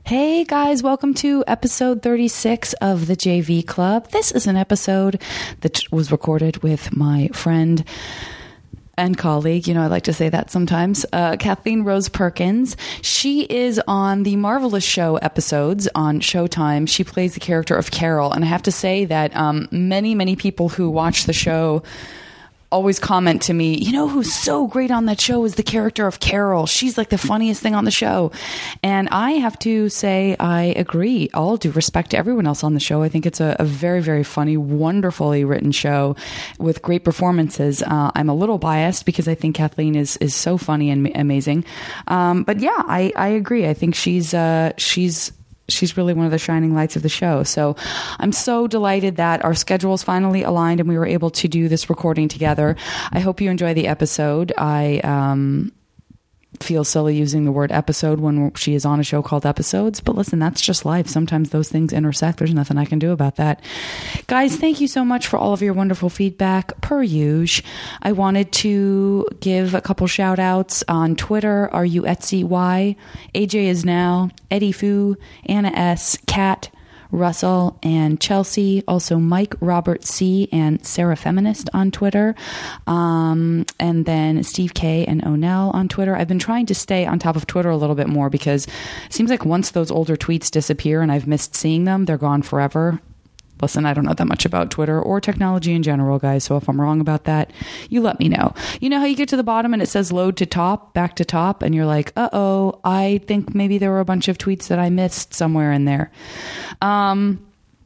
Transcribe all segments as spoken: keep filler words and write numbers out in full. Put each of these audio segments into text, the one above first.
Hey guys, welcome to episode thirty-six of the J V Club. This is an episode that was recorded with my friend and colleague, you know, I like to say that sometimes, uh, Kathleen Rose Perkins. She is on the Marvelous Show episodes on Showtime. She plays the character of Carol. And I have to say that um, many, many people who watch the show always comment to me, you know who's so great on that show is the character of Carol. She's like the funniest thing on the show. And I have to say, I agree. All due respect to everyone else on the show. I think it's a, a very, very funny, wonderfully written show with great performances. Uh, I'm a little biased because I think Kathleen is, is so funny and amazing. Um, but yeah, I, I agree. I think she's, uh, she's, She's really one of the shining lights of the show. So I'm so delighted that our schedules finally aligned and we were able to do this recording together. I hope you enjoy the episode. I um, feel silly using the word episode when she is on a show called Episodes. But listen, that's just life. Sometimes those things intersect. There's nothing I can do about that. Guys, thank you so much for all of your wonderful feedback. Per usual, I wanted to give a couple shout outs on Twitter. Are you Etsy Y? A J is now, Eddie Fu, Anna S, Kat, Russell, and Chelsea. Also Mike, Robert C, and Sarah Feminist on Twitter. Um, and then Steve K and Onel on Twitter. I've been trying to stay on top of Twitter a little bit more because it seems like once those older tweets disappear and I've missed seeing them, they're gone forever. Listen, I don't know that much about Twitter or technology in general, guys. So if I'm wrong about that, you let me know. You know how you get to the bottom and it says load to top, back to top, and you're like, uh-oh, I think maybe there were a bunch of tweets that I missed somewhere in there. Um,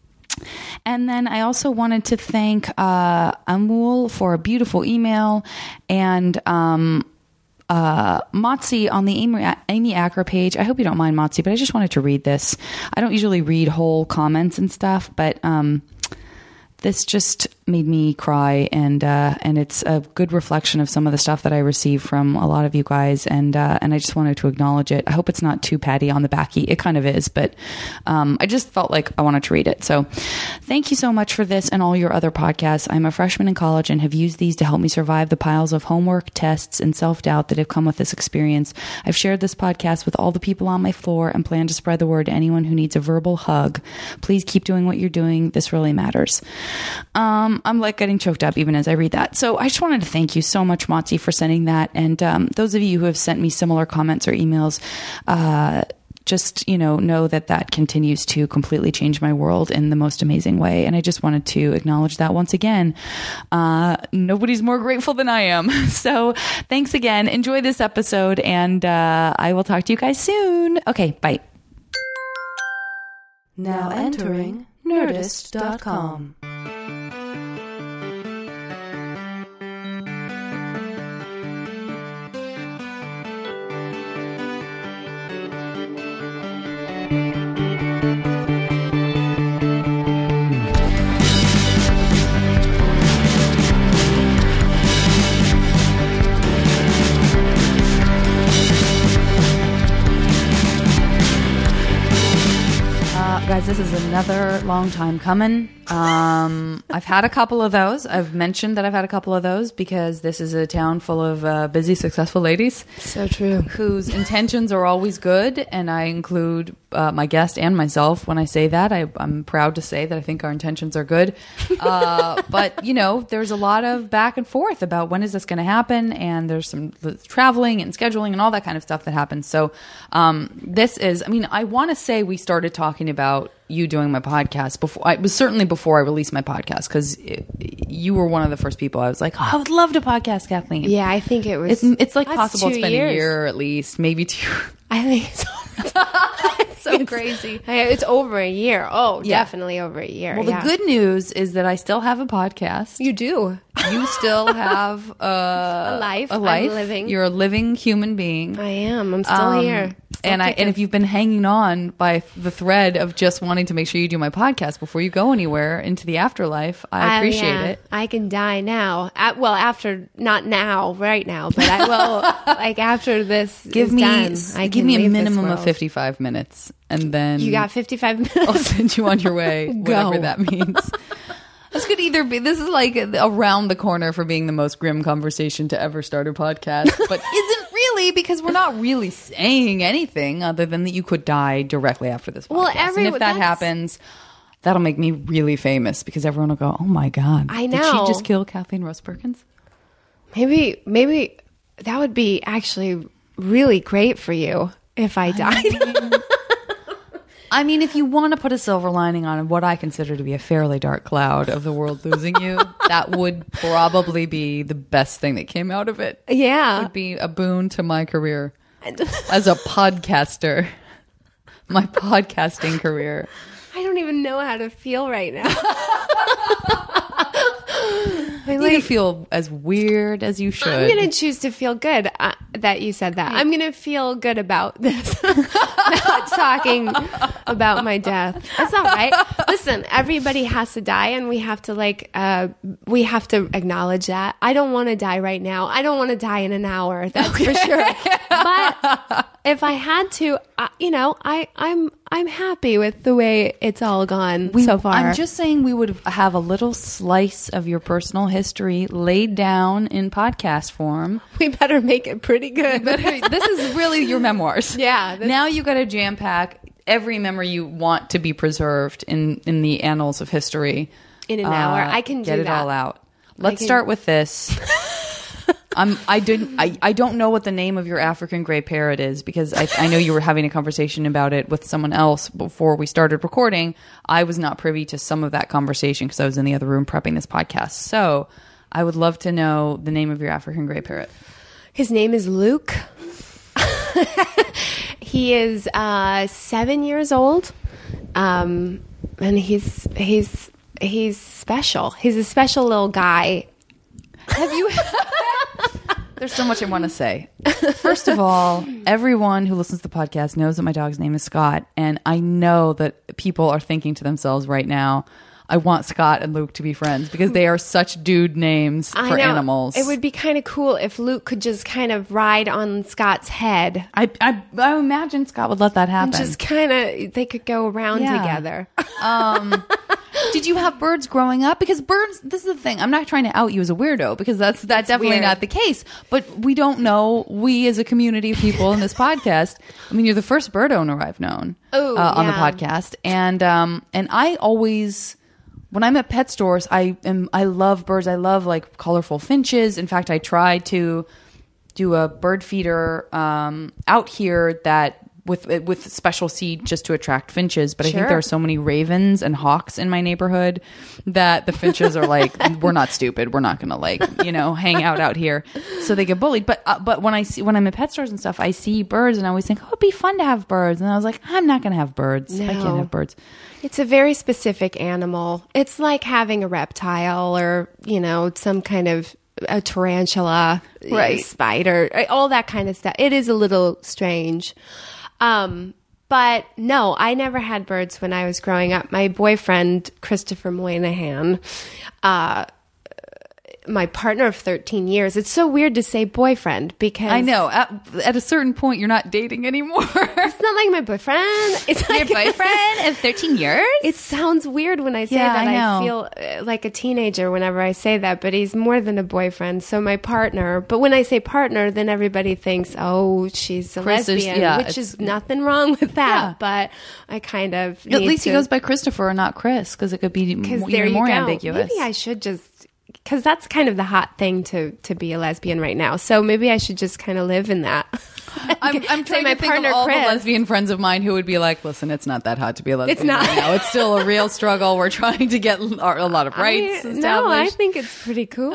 and then I also wanted to thank uh, Amul for a beautiful email and um Uh, Motzi on the Amy, Amy Acker page. I hope you don't mind, Motzi, but I just wanted to read this. I don't usually read whole comments and stuff, but um, this just made me cry, and uh, and it's a good reflection of some of the stuff that I received from a lot of you guys, and uh, and I just wanted to acknowledge it. I hope it's not too patty on the backy. It kind of is, but um, I just felt like I wanted to read it. So thank you so much for this and all your other podcasts. I'm a freshman in college and have used these to help me survive the piles of homework, tests, and self-doubt that have come with this experience. I've shared this podcast with all the people on my floor and plan to spread the word to anyone who needs a verbal hug. Please keep doing what you're doing. This really matters. Um, I'm like getting choked up even as I read that. So I just wanted to thank you so much, Motzi, for sending that. And um, those of you who have sent me similar comments or emails, uh, just, you know, know that that continues to completely change my world in the most amazing way. And I just wanted to acknowledge that once again. Uh, nobody's more grateful than I am. So thanks again. Enjoy this episode. And uh, I will talk to you guys soon. Okay, bye. Now entering Nerdist dot com. Guys, this is another long time coming. Um, I've had a couple of those. I've mentioned that I've had a couple of those because this is a town full of uh, busy, successful ladies. So true. Whose intentions are always good, and I include uh, my guest and myself when I say that. I, I'm proud to say that I think our intentions are good. Uh, but, you know, there's a lot of back and forth about when is this going to happen, and there's some traveling and scheduling and all that kind of stuff that happens. So um, this is, I mean, I want to say we started talking about you doing my podcast before. It was certainly before I released my podcast because you were one of the first people I was like, oh, I would love to podcast, Kathleen. Yeah, I think it was. It's, it's like possible it's been years. a year at least, maybe two. I think so. It's so it's, crazy. It's over a year. Oh, yeah. Definitely over a year. Well, yeah. the good news is that I still have a podcast. You do. You still have uh, a life. A life. I'm living. You're a living human being. I am. I'm still um, here. Still and I kicking. and if you've been hanging on by the thread of just wanting to make sure you do my podcast before you go anywhere into the afterlife, I appreciate uh, yeah. it. I can die now. At, well, after not now, right now, but I will. Like after this, give is me done, I give can me a leave minimum this of world. fifty-five minutes, and then You got fifty-five minutes. I'll send you on your way, whatever Go. that means. This could either be, this is like around the corner for being the most grim conversation to ever start a podcast, but isn't really really, because we're not really saying anything other than that you could die directly after this podcast. Well, every- and if that that's- happens, that'll make me really famous because everyone will go, oh my God. I Did know. she just kill Kathleen Rose Perkins? Maybe, maybe that would be actually really great for you if I died. I mean, if you want to put a silver lining on what I consider to be a fairly dark cloud of the world losing you, that would probably be the best thing that came out of it. Yeah. It would be a boon to my career as a podcaster, my podcasting career. I don't even know how to feel right now. I You like, need to feel as weird as you should. I'm going to choose to feel good uh, that you said that. I'm going to feel good about this. Not talking about my death. That's all right. Listen, everybody has to die, and we have to like uh, we have to acknowledge that. I don't want to die right now. I don't want to die in an hour. That's okay. For sure. But if I had to, uh, you know, I I'm I'm happy with the way it's all gone We- so far. I'm just saying we would have a little slice of your personal history laid down in podcast form. we better make it pretty good. This is really your memoirs. Yeah, this- Now you got to jam pack every memory you want to be preserved in, in the annals of history. In an hour. I can get do it that. all out. Let's can- start with this. I'm, I didn't. I, I don't know what the name of your African gray parrot is because I, I know you were having a conversation about it with someone else before we started recording. I was not privy to some of that conversation because I was in the other room prepping this podcast. So I would love to know the name of your African gray parrot. His name is Luke. He is uh, seven years old, um, and he's he's he's special. He's a special little guy. Have you? There's so much I want to say. First of all, everyone who listens to the podcast knows that my dog's name is Scott, and I know that people are thinking to themselves right now, I want Scott and Luke to be friends because they are such dude names I for know. animals. It would be kind of cool if Luke could just kind of ride on Scott's head. I, I, I imagine Scott would let that happen. Just kind of, they could go around Yeah. together. Um, did you have birds growing up? Because birds, this is the thing. I'm not trying to out you as a weirdo because that's that's definitely weird. not the case. But we don't know. We as a community of people in this podcast. I mean, you're the first bird owner I've known Ooh, uh, on the yeah. podcast, and um, and I always. When I'm at pet stores, I am I love birds. I love like colorful finches. In fact, I tried to do a bird feeder um, out here that with with special seed just to attract finches. But I think Sure. there are so many ravens and hawks in my neighborhood that the finches are like, we're not stupid. We're not going to like you know hang out out here. So they get bullied. But uh, but when I see when I'm at pet stores and stuff, I see birds and I always think, oh, it'd be fun to have birds. And I was like, I'm not going to have birds. I No. can't have birds. It's a very specific animal. It's like having a reptile or, you know, some kind of a tarantula, Right. a spider, all that kind of stuff. It is a little strange. Um, but no, I never had birds when I was growing up. My boyfriend, Christopher Moynihan, uh, my partner of thirteen years. It's so weird to say boyfriend because I know. At, at a certain point, you're not dating anymore. it's not like my boyfriend. It's like boyfriend of thirteen years? It sounds weird when I say Yeah, that. I I, know. feel uh, like a teenager whenever I say that, but he's more than a boyfriend. So my partner. But when I say partner, then everybody thinks, oh, she's a Chris is- lesbian, yeah, which it's- is nothing wrong with that. Yeah. But I kind of At need least he to- goes by Christopher and not Chris because it could be m- because even there you more go. ambiguous. Maybe I should just. Because that's kind of the hot thing to, to be a lesbian right now. So maybe I should just kind of live in that. I'm, I'm Say trying my to think of partner, all Chris. the lesbian friends of mine who would be like, listen, it's not that hot to be a lesbian It's not. right now. It's still a real struggle. We're trying to get l- a lot of rights I, established. no, I think it's pretty cool.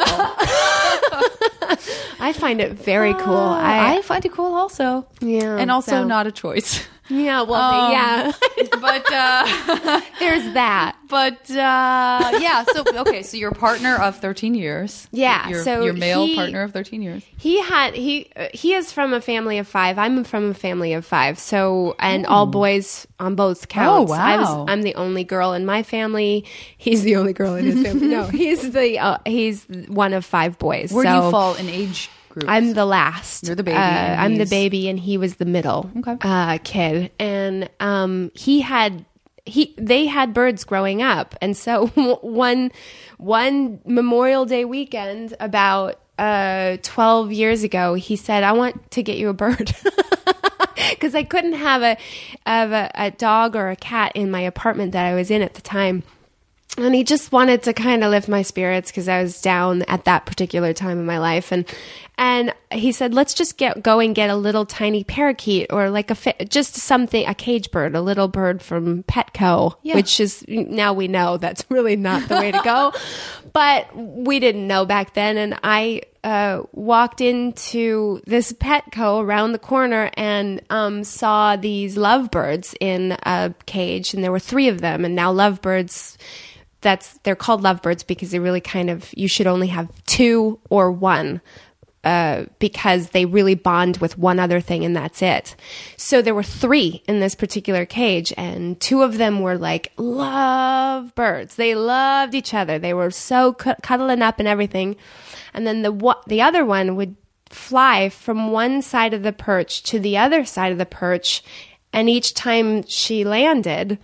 I find it very cool. I, I, find it cool also. yeah, And also so- not a choice. Yeah, well, Um, yeah. But, uh, There's that. but, uh, yeah. So, okay. So your partner of thirteen years. Yeah, Your, so your male he- partner of thirteen years. He had he uh, he is from a family of five. I'm from a family of five. So and all boys on both counts. I Oh. wow. was I'm the only girl in my family. He's the only girl in his family. No, he's the uh, he's one of five boys. Where so do you fall in age groups? I'm the last. You're the baby Uh, and I'm the he's- baby, and he was the middle Okay. uh, kid. And um, he had he they had birds growing up, and so one one Memorial Day weekend, about uh, twelve years ago, he said, I want to get you a bird. Because I couldn't have a, have a, a dog or a cat in my apartment that I was in at the time. And he just wanted to kind of lift my spirits because I was down at that particular time in my life. And and he said, let's just get go and get a little tiny parakeet or like a fi- just something, a cage bird, a little bird from Petco, yeah. which is now we know that's really not the way to go. But we didn't know back then. And I uh, walked into this Petco around the corner and um, saw these lovebirds in a cage. And there were three of them. And now lovebirds... That's they're called lovebirds because they really kind of you should only have two or one uh, because they really bond with one other thing and that's it. So there were three in this particular cage and two of them were like lovebirds. They loved each other. They were so cu- cuddling up and everything. And then the the other one would fly from one side of the perch to the other side of the perch, and each time she landed,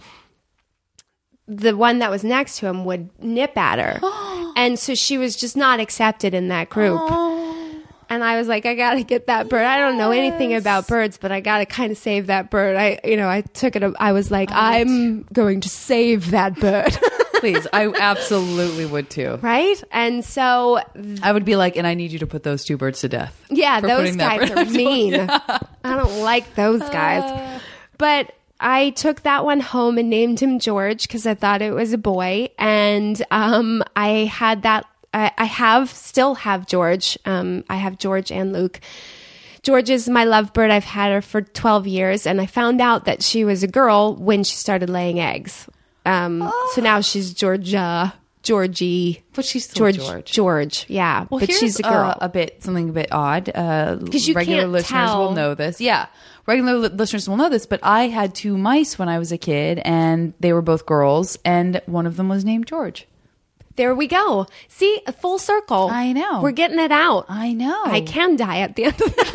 the one that was next to him would nip at her. And so she was just not accepted in that group. Oh. And I was like, I got to get that bird. Yes. I don't know anything about birds, but I got to kind of save that bird. I, you know, I took it. I was like, right. I'm going to save that bird. Please. I absolutely would too. Right. And so I would be like, and I need you to put those two birds to death. Yeah. Those guys are mean. Yeah. I don't like those guys, uh. but I took that one home and named him George because I thought it was a boy. And um, I had that, I, I have, still have George. Um, I have George and Luke. George is my lovebird. I've had her for twelve years. And I found out that she was a girl when she started laying eggs. Um, oh. So now she's Georgia. Georgie, but she's still George. George. George, yeah, well, but here's, she's a girl. Uh, a bit something a bit odd. Because uh, you regular can't listeners tell. will know this. Yeah, regular li- listeners will know this. But I had two mice when I was a kid, and they were both girls, and one of them was named George. There we go. See, a full circle. I know. We're getting it out. I know. I can die at the end of this.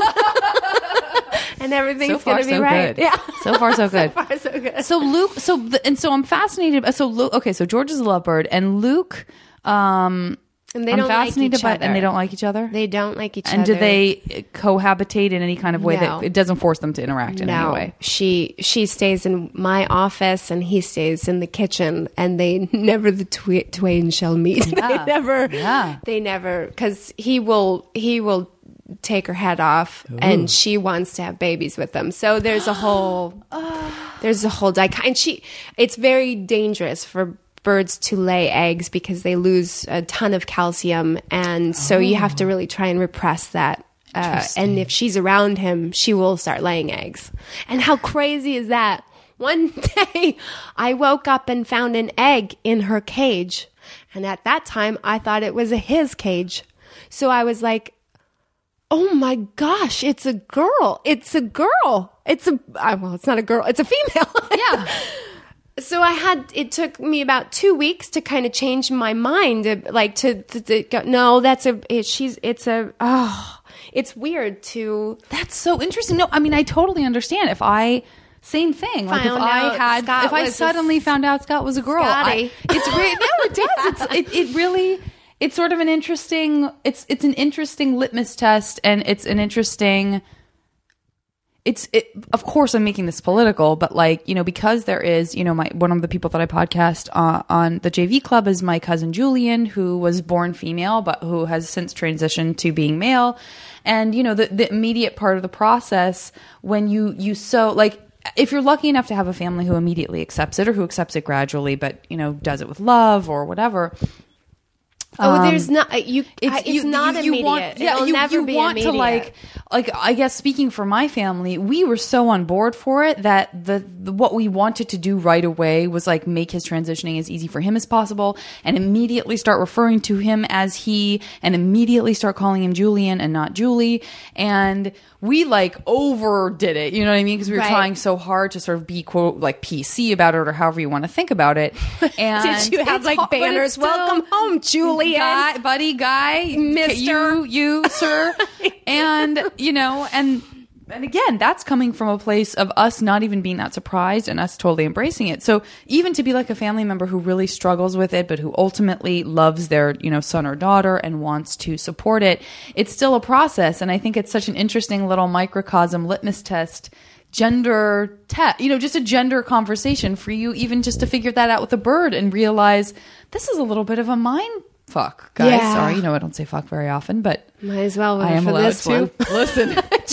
And everything's so far, going to be so right. Good. Yeah. So far, so good. So far, so good. So Luke, so, the, and so I'm fascinated. So Luke, okay, so George is a lovebird, and Luke, um, and they I'm don't fascinated like each by, other. And they don't like each other? They don't like each and other. And do they cohabitate in any kind of way no. that it doesn't force them to interact in no. any way? She she stays in my office and he stays in the kitchen, and they never the tw- twain shall meet. Yeah. they never. Yeah. They never, because he will he will take her head off. Ooh. And she wants to have babies with them. So there's a whole there's a whole dichotomy. And she it's very dangerous for birds to lay eggs because they lose a ton of calcium, and so oh. you have to really try and repress that. Uh, and if she's around him, she will start laying eggs. And how crazy is that? One day, I woke up and found an egg in her cage, and at that time, I thought it was a his cage. So I was like, "Oh my gosh, it's a girl! It's a girl! It's a well, it's not a girl. It's a female." Yeah. So I had, it took me about two weeks to kind of change my mind, like to, to, to go, no, that's a, it, she's, it's a, oh, it's weird to. That's so interesting. No, I mean, I totally understand. If I, same thing. Like if I had, Scott if I suddenly found out Scott was a girl, I, it's really, no, it does. It's, it, it really, it's sort of an interesting, it's, it's an interesting litmus test, and it's an interesting, It's it, of course I'm making this political, but like, you know, because there is, you know, my one of the people that I podcast uh, on the J V Club is my cousin Julian, who was born female, but who has since transitioned to being male. And, you know, the, the immediate part of the process when you, you so like, if you're lucky enough to have a family who immediately accepts it or who accepts it gradually, but, you know, does it with love or whatever. Oh, there's not you. It's, it's you, not you, you immediate. Want, yeah, It'll you, never you be want immediate. to like, like I guess speaking for my family, we were so on board for it that the, the what we wanted to do right away was like make his transitioning as easy for him as possible, and immediately start referring to him as he, and immediately start calling him Julian and not Julie, and we like overdid it, you know what I mean? Because we were right. trying so hard to sort of be quote like P C about it, or however you want to think about it. And did you have like banners? Still, welcome home, Julian, guy, buddy, guy, Mister you, you, sir, and you know, and and again, that's coming from a place of us not even being that surprised and us totally embracing it. So even to be like a family member who really struggles with it, but who ultimately loves their, you know, son or daughter and wants to support it, it's still a process. And I think it's such an interesting little microcosm litmus test, gender test, you know, just a gender conversation for you, even just to figure that out with a bird and realize this is a little bit of a mind fuck, guys. Yeah. Sorry, you know I don't say fuck very often, but might as well I am for allowed this to. one. Listen,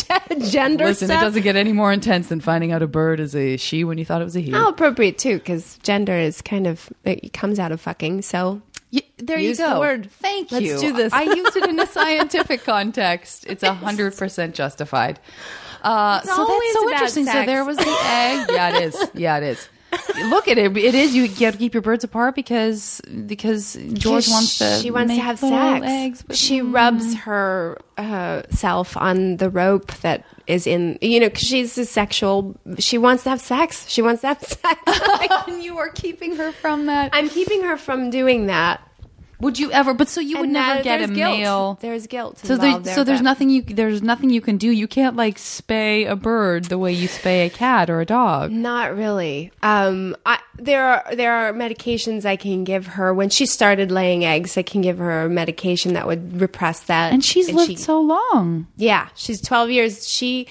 gender listen, stuff. it doesn't get any more intense than finding out a bird is a she when you thought it was a he. How appropriate too, because gender is kind of it comes out of fucking. So Y- there use you go. the word. Thank Let's you. do this. I use it in a scientific context. It's a hundred percent justified. Uh, It's so that's always so about interesting. So sex. there was the egg. Yeah, it is. Yeah, it is. Look at it. It is. You have to keep your birds apart because because George wants to. She wants make to have little sex. Eggs, but- she rubs her uh, self on the rope that is in. You know, 'cause she's a sexual. She wants to have sex. She wants to have sex. and you are keeping her from that. I'm keeping her from doing that. Would you ever? But so you would And never that- get a there's guilt. male. There's guilt. So involved there's there, so there's but- nothing you there's nothing you can do. You can't like spay a bird the way you spay a cat or a dog. Not really. Um, I, there are there are medications I can give her when she started laying eggs. I can give her a medication that would repress that. And she's lived she- so long. Yeah, she's twelve years. She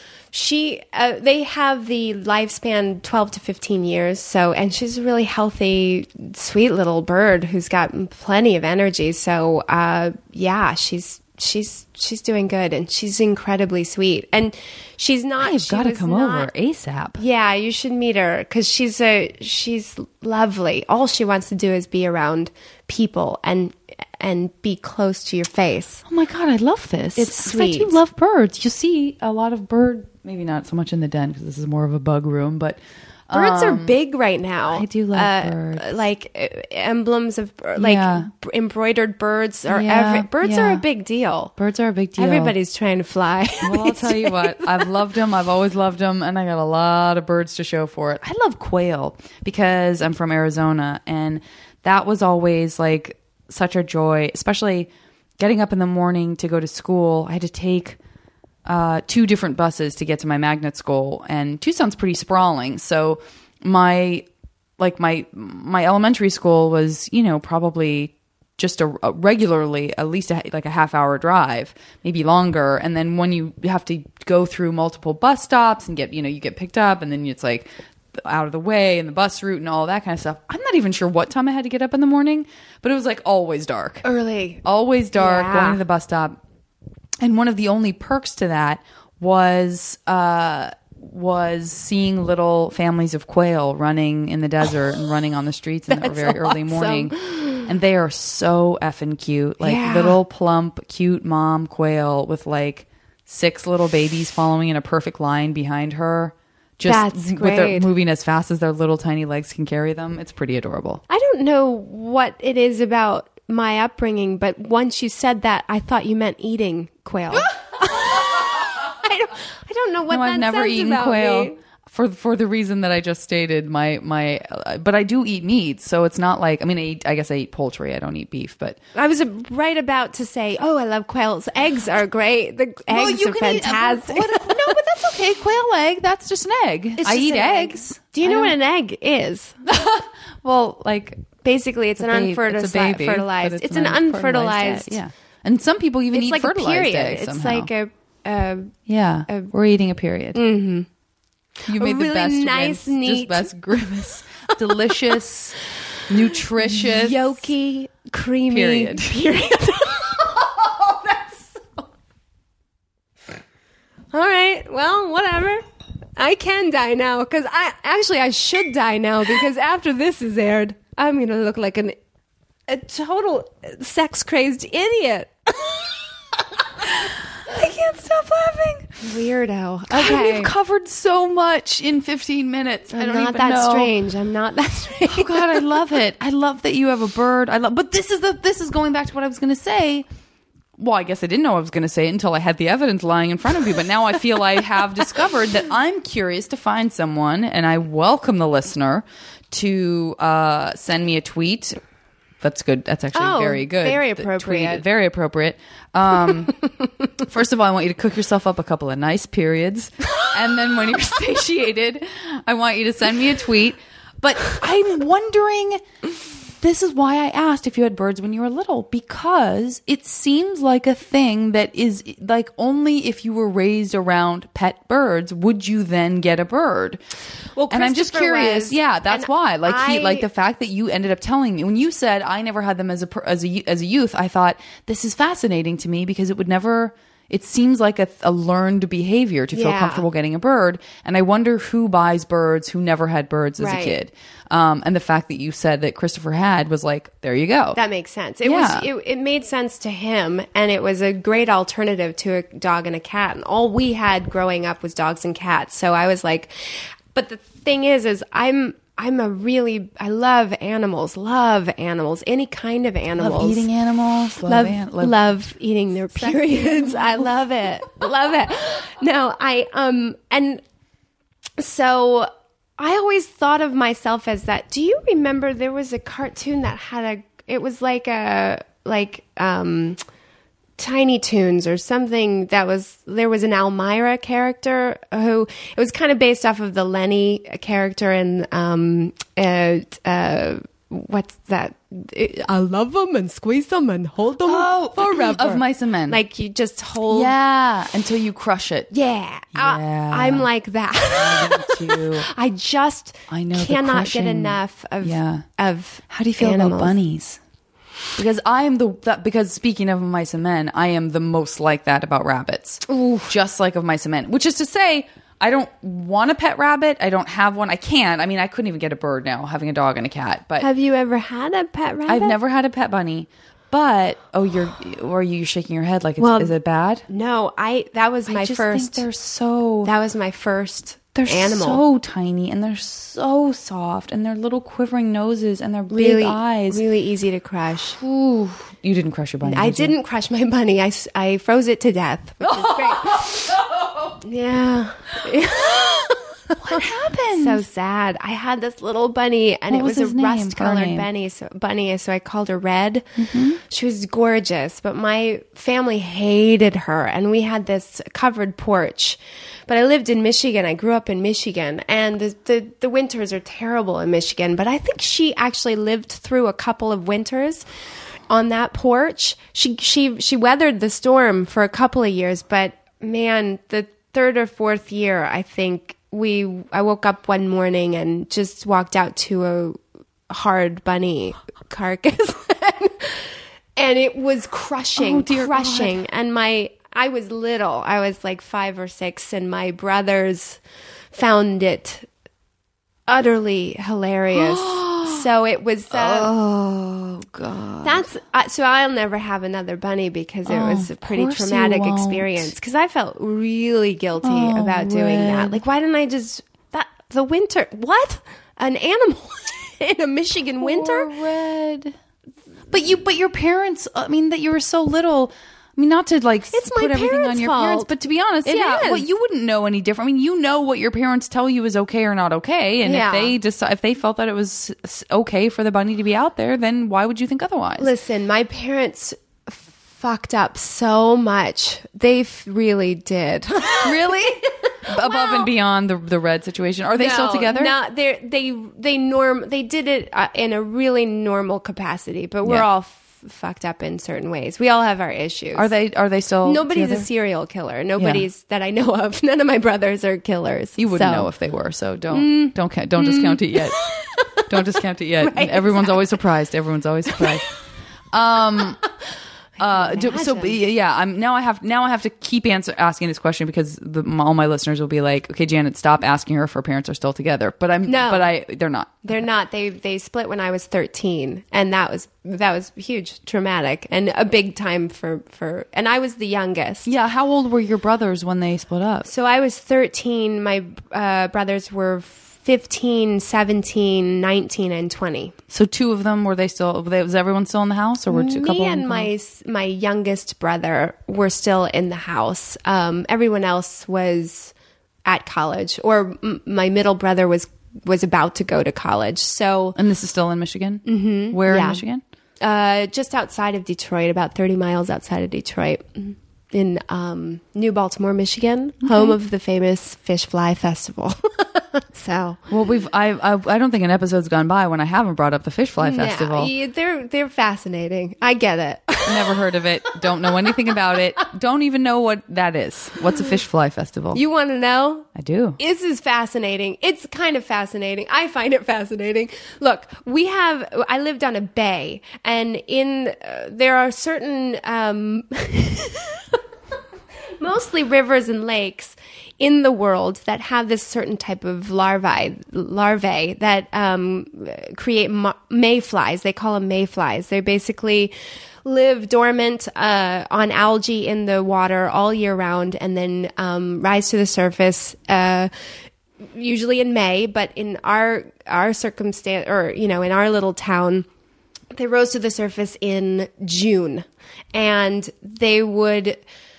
she uh, they have the lifespan twelve to fifteen years. So and she's a really healthy, sweet little bird who's got plenty of energy. So uh, yeah, she's. She's she's doing good and she's incredibly sweet and she's not. I've she got to was come not- over ASAP. Yeah, you should meet her because she's a she's lovely. All she wants to do is be around people and and be close to your face. Oh my god, I love this. It's 'Cause I do sweet. love birds. You see a lot of bird, maybe not so much in the den because this is more of a bug room, but Birds um, are big right now. I do love uh, birds. Like uh, emblems of like Yeah. b- embroidered birds are Yeah, every birds are yeah. a big deal. Birds are a big deal. Everybody's trying to fly. Well, I'll tell you what, I've loved them. I've always loved them, and I got a lot of birds to show for it. I love quail because I'm from Arizona, and that was always like such a joy, especially getting up in the morning to go to school. I had to take uh, two different buses to get to my magnet school, and Tucson's pretty sprawling. So my like my my elementary school was, you know, probably just a, a regularly at least a, like a half hour drive, maybe longer. And then when you have to go through multiple bus stops and get, you know, you get picked up and then it's like out of the way and the bus route and all that kind of stuff. I'm not even sure what time I had to get up in the morning, but it was like always dark. Early. Always dark, Yeah. going to the bus stop. And one of the only perks to that was uh, was seeing little families of quail running in the desert and running on the streets in the That's very early awesome. morning. And they are so effing cute. Like Yeah. little plump, cute mom quail with like six little babies following in a perfect line behind her. Just That's with their, great. moving as fast as their little tiny legs can carry them. It's pretty adorable. I don't know what it is about my upbringing, but once you said that, I thought you meant eating quail. I don't. I don't know what No, that I've never says eaten about quail me. for for the reason that I just stated. My my, uh, but I do eat meat, so it's not like I mean, I, eat, I guess I eat poultry. I don't eat beef, but I was right about to say, "Oh, I love quails. Eggs are great. The eggs are fantastic." What, no, but that's okay. Quail egg, that's just an egg. It's I just eat an egg. eggs. Do you I know what don't- an egg is? Well, like Basically, it's, it's an a babe- unfertilized. it's a baby, fertilized. but It's, an unfertilized. egg, yeah. And some people even It's eat like a fertilized period. eggs It's somehow. like a. a yeah, a- we're eating a period. Mm-hmm. You A made really the best, nice, grimace, neat- just best grimace, delicious, nutritious, yolky, creamy. Period. Period. All right. Well, whatever. I can die now because I actually I should die now because after this is aired, I'm gonna look like an a total sex crazed idiot. I can't stop laughing. Weirdo. God, Okay. we've covered so much in fifteen minutes. I I'm don't not even that know. strange. I'm not that strange. Oh God, I love it. I love that you have a bird. I love, but this is the this is going back to what I was going to say. Well, I guess I didn't know I was going to say it until I had the evidence lying in front of me. But now I feel I have discovered that I'm curious to find someone, and I welcome the listener to uh, send me a tweet that's good. That's actually Oh, very good. very The appropriate. tweet- very appropriate. Um, first of all, I want you to cook yourself up a couple of nice periods. And then when you're satiated, I want you to send me a tweet. But I'm wondering, this is why I asked if you had birds when you were little, because it seems like a thing that is like only if you were raised around pet birds would you then get a bird. Well, and I'm just Christopher curious. was, yeah, that's and why. Like he, I- like the fact that you ended up telling me when you said I never had them as a per- as a as a youth. I thought this is fascinating to me because it would never. It seems like a, a learned behavior to feel Yeah. comfortable getting a bird. And I wonder who buys birds who never had birds as Right. a kid. Um, and the fact that you said that Christopher had was like, there you go. That makes sense. It Yeah. was it, it made sense to him, and it was a great alternative to a dog and a cat. And all we had growing up was dogs and cats. So I was like, but the thing is, is I'm I'm a really I love animals, love animals, any kind of animals. Love eating animals. Love, Love, an- love, love eating their periods. I love it. Love it. No, I um and so I always thought of myself as that. Do you remember there was a cartoon that had a it was like a like um Tiny Toons or something that was there was an Elmira character who it was kind of based off of the Lenny character in um uh, uh what's that? I love them and squeeze them and hold them Oh, forever. of Mice and Men. Like you just hold. Yeah, until you crush it. Yeah. I, Yeah. I'm like that. Me too. I just I know the cannot get crushing. enough of Yeah. of How do you feel animals. about bunnies? Because I am the that, because speaking of Mice and Men, I am the most like that about rabbits. Just like of Mice and Men, which is to say, I don't want a pet rabbit. I don't have one. I can't. I mean, I couldn't even get a bird now, having a dog and a cat. But Have you ever had a pet rabbit? I've never had a pet bunny. But oh, you're or are you shaking your head like it's, Well, is it bad? No, I that was my I just first. think they're so That was my first they're animal. so tiny and they're so soft and their little quivering noses and their big really, eyes. really easy to crush. Ooh, you didn't crush your bunny. I did you? didn't crush my bunny. I, s- I froze it to death, which is great. Yeah. What happened? So sad. I had this little bunny, and What it was was, his a name? rust-colored Her name? bunny. So bunny, so I called her Red. She was gorgeous, but my family hated her, and we had this covered porch. But I lived in Michigan. I grew up in Michigan, and the the, the winters are terrible in Michigan. But I think she actually lived through a couple of winters on that porch. She she she weathered the storm for a couple of years, but man, the third or fourth year, I think. We, I woke up one morning and just walked out to a hard bunny carcass, and it was crushing, Oh, dear crushing. And my, I was little, I was like five or six, and my brothers found it utterly hilarious. So it was. Uh, Oh God. That's uh, so I'll never have another bunny because it Oh, was a of pretty course you traumatic won't. experience. Because I felt really guilty Oh, about doing that. Red. Like, why didn't I just that the winter? What an animal in a Michigan winter? Poor Red. But you, but your parents. I mean, that you were so little. I mean, not to like It's my put everything on parents' your parents, fault. but to be honest, It yeah, is. well, you wouldn't know any different. I mean, you know what your parents tell you is okay or not okay, and Yeah. if they decide, if they felt that it was s- okay for the bunny to be out there, then why would you think otherwise? Listen, my parents fucked up so much. They f- really did. Really? Above and beyond the the Red situation, are they still together? No, they they they norm they did it uh, in a really normal capacity, but we're Yeah. all f- fucked up in certain ways. We all have our issues. Are they? Are they still? Nobody's together? a serial killer. Nobody's that I know of. None of my brothers are killers. You wouldn't So- know if they were, so don't don't ca- don't discount it yet. Don't discount it yet. Right, Everyone's always surprised. Everyone's always surprised. Um. Uh, do, so imagine. yeah, I'm now. I have now. I have to keep answer, asking this question because the, all my listeners will be like, "Okay, Janet, stop asking her if her parents are still together." But I'm No. But I, they're not. They're not. They they split when I was thirteen, and that was that was huge, traumatic, and a big time for for. And I was the youngest. Yeah. How old were your brothers when they split up? So I was thirteen. My uh, brothers were fifteen, seventeen, nineteen, and twenty. So two of them were they still? Were they, was everyone still in the house, or were two, a couple Me of them and gone? my s- my youngest brother were still in the house. Um, everyone else was at college, or m- my middle brother was was about to go to college. So And this is still in Michigan. Mm-hmm. Where Yeah. in Michigan? uh, just outside of Detroit, about thirty miles outside of Detroit, in um, New Baltimore, Michigan, okay. home of the famous Fish Fly Festival. So, well, we've I, I I don't think an episode's gone by when I haven't brought up the Fish Fly Festival. Yeah, they're they're fascinating. I get it. Never heard of it. Don't know anything about it. Don't even know what that is. What's a Fish Fly Festival? You want to know? I do. This is fascinating. It's kind of fascinating. I find it fascinating. Look, we have. I lived on a bay, and in uh, there are certain. Um, mostly rivers and lakes in the world that have this certain type of larvae, larvae that um, create ma- mayflies. They call them mayflies. They basically live dormant uh, on algae in the water all year round, and then um, rise to the surface. Uh, usually in May, but in our our circumstance, or you know, in our little town, they rose to the surface in June, and they would.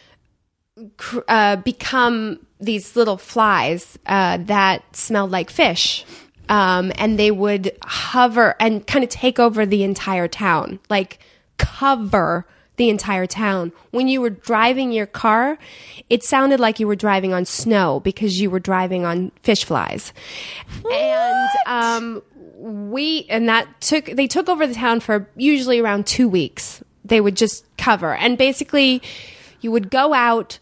Uh, become these little flies uh, that smelled like fish. Um, and they would hover and kind of take over the entire town, like cover the entire town. When you were driving your car, it sounded like you were driving on snow because you were driving on fish flies. What? And um, we, and that took, they took over the town for usually around two weeks. They would just cover. And basically, you would go out.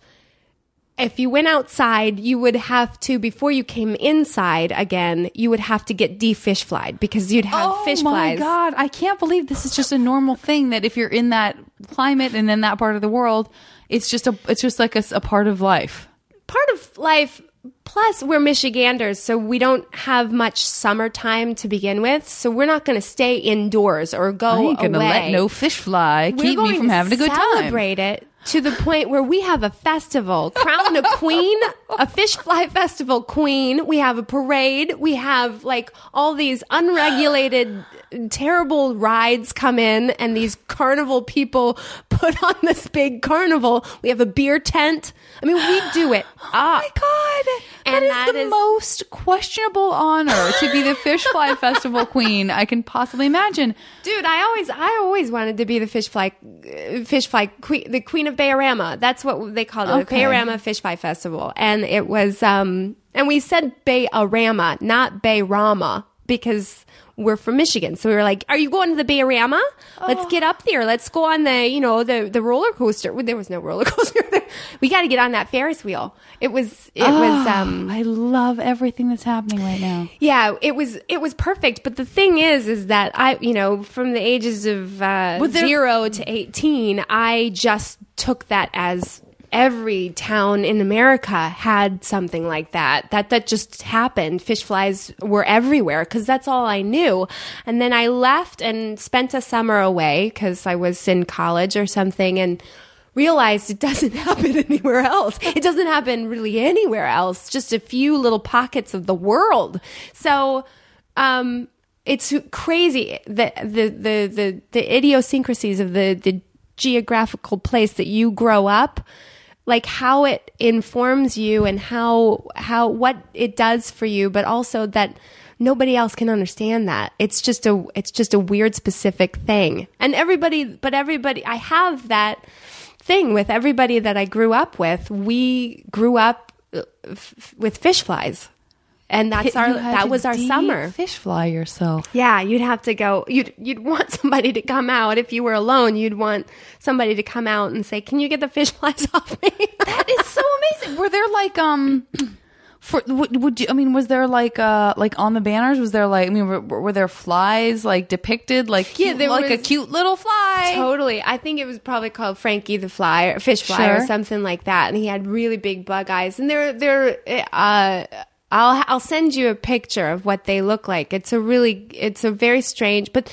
If you went outside, you would have to, before you came inside again, you would have to get de-fish flied because you'd have oh fish flies. Oh my God. I can't believe this is just a normal thing that if you're in that climate and in that part of the world, it's just a, it's just like a, a part of life. Part of life. Plus, we're Michiganders, so we don't have much summertime to begin with. So we're not going to stay indoors or go away. I ain't going to let no fish fly keep me from having a good time. Celebrate it to the point where we have a festival, crown a queen, a fish fly festival queen. We have a parade. We have like all these unregulated, terrible rides come in, and these carnival people put on this big carnival. We have a beer tent. I mean, we do it up. Oh my God. And that is that the is, most questionable honor to be the Fish Fly Festival queen I can possibly imagine. Dude, I always, I always wanted to be the fish fly, uh, fish fly queen, the queen of Bayarama. That's what they called it, okay. The Bayarama Fish Fly Festival. And it was, um, and we said Bayarama, not Bayrama, because we're from Michigan. So we were like, are you going to the Bayarama? Oh. Let's get up there. Let's go on the, you know, the, the roller coaster. Well, there was no roller coaster there. We got to get on that Ferris wheel. It was, it oh, was, um, I love everything that's happening right now. Yeah, it was, it was perfect. But the thing is, is that I, you know, from the ages of, uh, there- zero to eighteen, I just took that as every town in America had something like that. That that just happened. Fish flies were everywhere because that's all I knew. And then I left and spent a summer away because I was in college or something, and realized it doesn't happen anywhere else. It doesn't happen really anywhere else. Just a few little pockets of the world. So um, it's crazy the the the the, the idiosyncrasies of the the geographical place that you grow up. Like how it informs you and how how what it does for you, but also that nobody else can understand that. It's just a it's just a weird specific thing. And everybody, but everybody, I have that thing with everybody that I grew up with. We grew up f- with fish flies. And that's our that was our summer. Fish fly yourself. Yeah, you'd have to go. You'd you'd want somebody to come out if you were alone. You'd want somebody to come out and say, "Can you get the fish flies off me?" That is so amazing. Were there like um, for would, would you? I mean, was there like uh like on the banners? Was there like I mean, were, were there flies like depicted like cute, yeah, there like was, a cute little fly? Totally. I think it was probably called Frankie the Fly or Fish Fly sure. or something like that. And he had really big bug eyes, and they're they're uh. I'll I'll send you a picture of what they look like. It's a really it's a very strange, but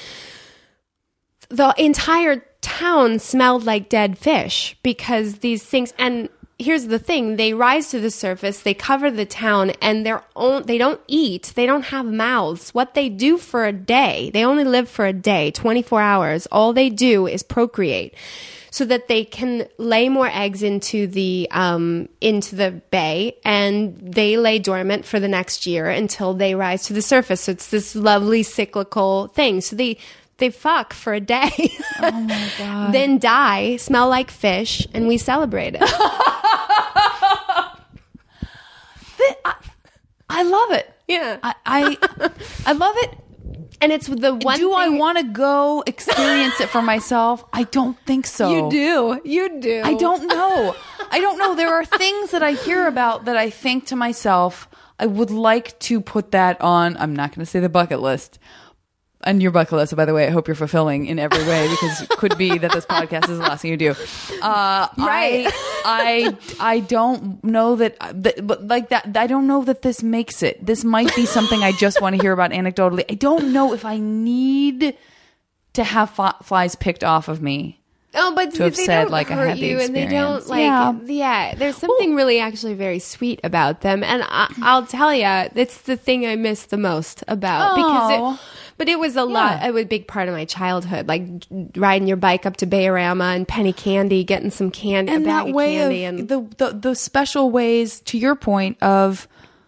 the entire town smelled like dead fish because these things. And here's the thing: they rise to the surface, they cover the town, and they're own, they don't eat, they don't have mouths. What they do for a day, they only live for a day, twenty-four hours. All they do is procreate, so that they can lay more eggs into the um, into the bay, and they lay dormant for the next year until they rise to the surface. So it's this lovely cyclical thing. So they they fuck for a day, oh my God. then die, smell like fish, and we celebrate it. I, I love it. Yeah. I, I, I love it. And it's the one Do thing- I want to go experience it for myself? I don't think so. You do. You do. I don't know. I don't know. There are things that I hear about that I think to myself, I would like to put that on. I'm not going to say the bucket list. And your bucket list, by the way, I hope you're fulfilling in every way, because it could be that this podcast is the last thing you do. Uh, Right. I, I, I don't know that, that, but like that, I don't know that this makes it. This might be something I just want to hear about anecdotally. I don't know if I need to have f- flies picked off of me. Oh, but to have they said, don't like, I hurt had the you, and they don't experience. like. Yeah. Yeah, there's something really actually very sweet about them, and I, I'll tell you, it's the thing I miss the most about because. Oh. It, But it was a lot, it was a big part of my childhood, like riding your bike up to Bayarama and Penny Candy, getting some candy, And a bag that of way candy. of and the, the the special ways, to your point, of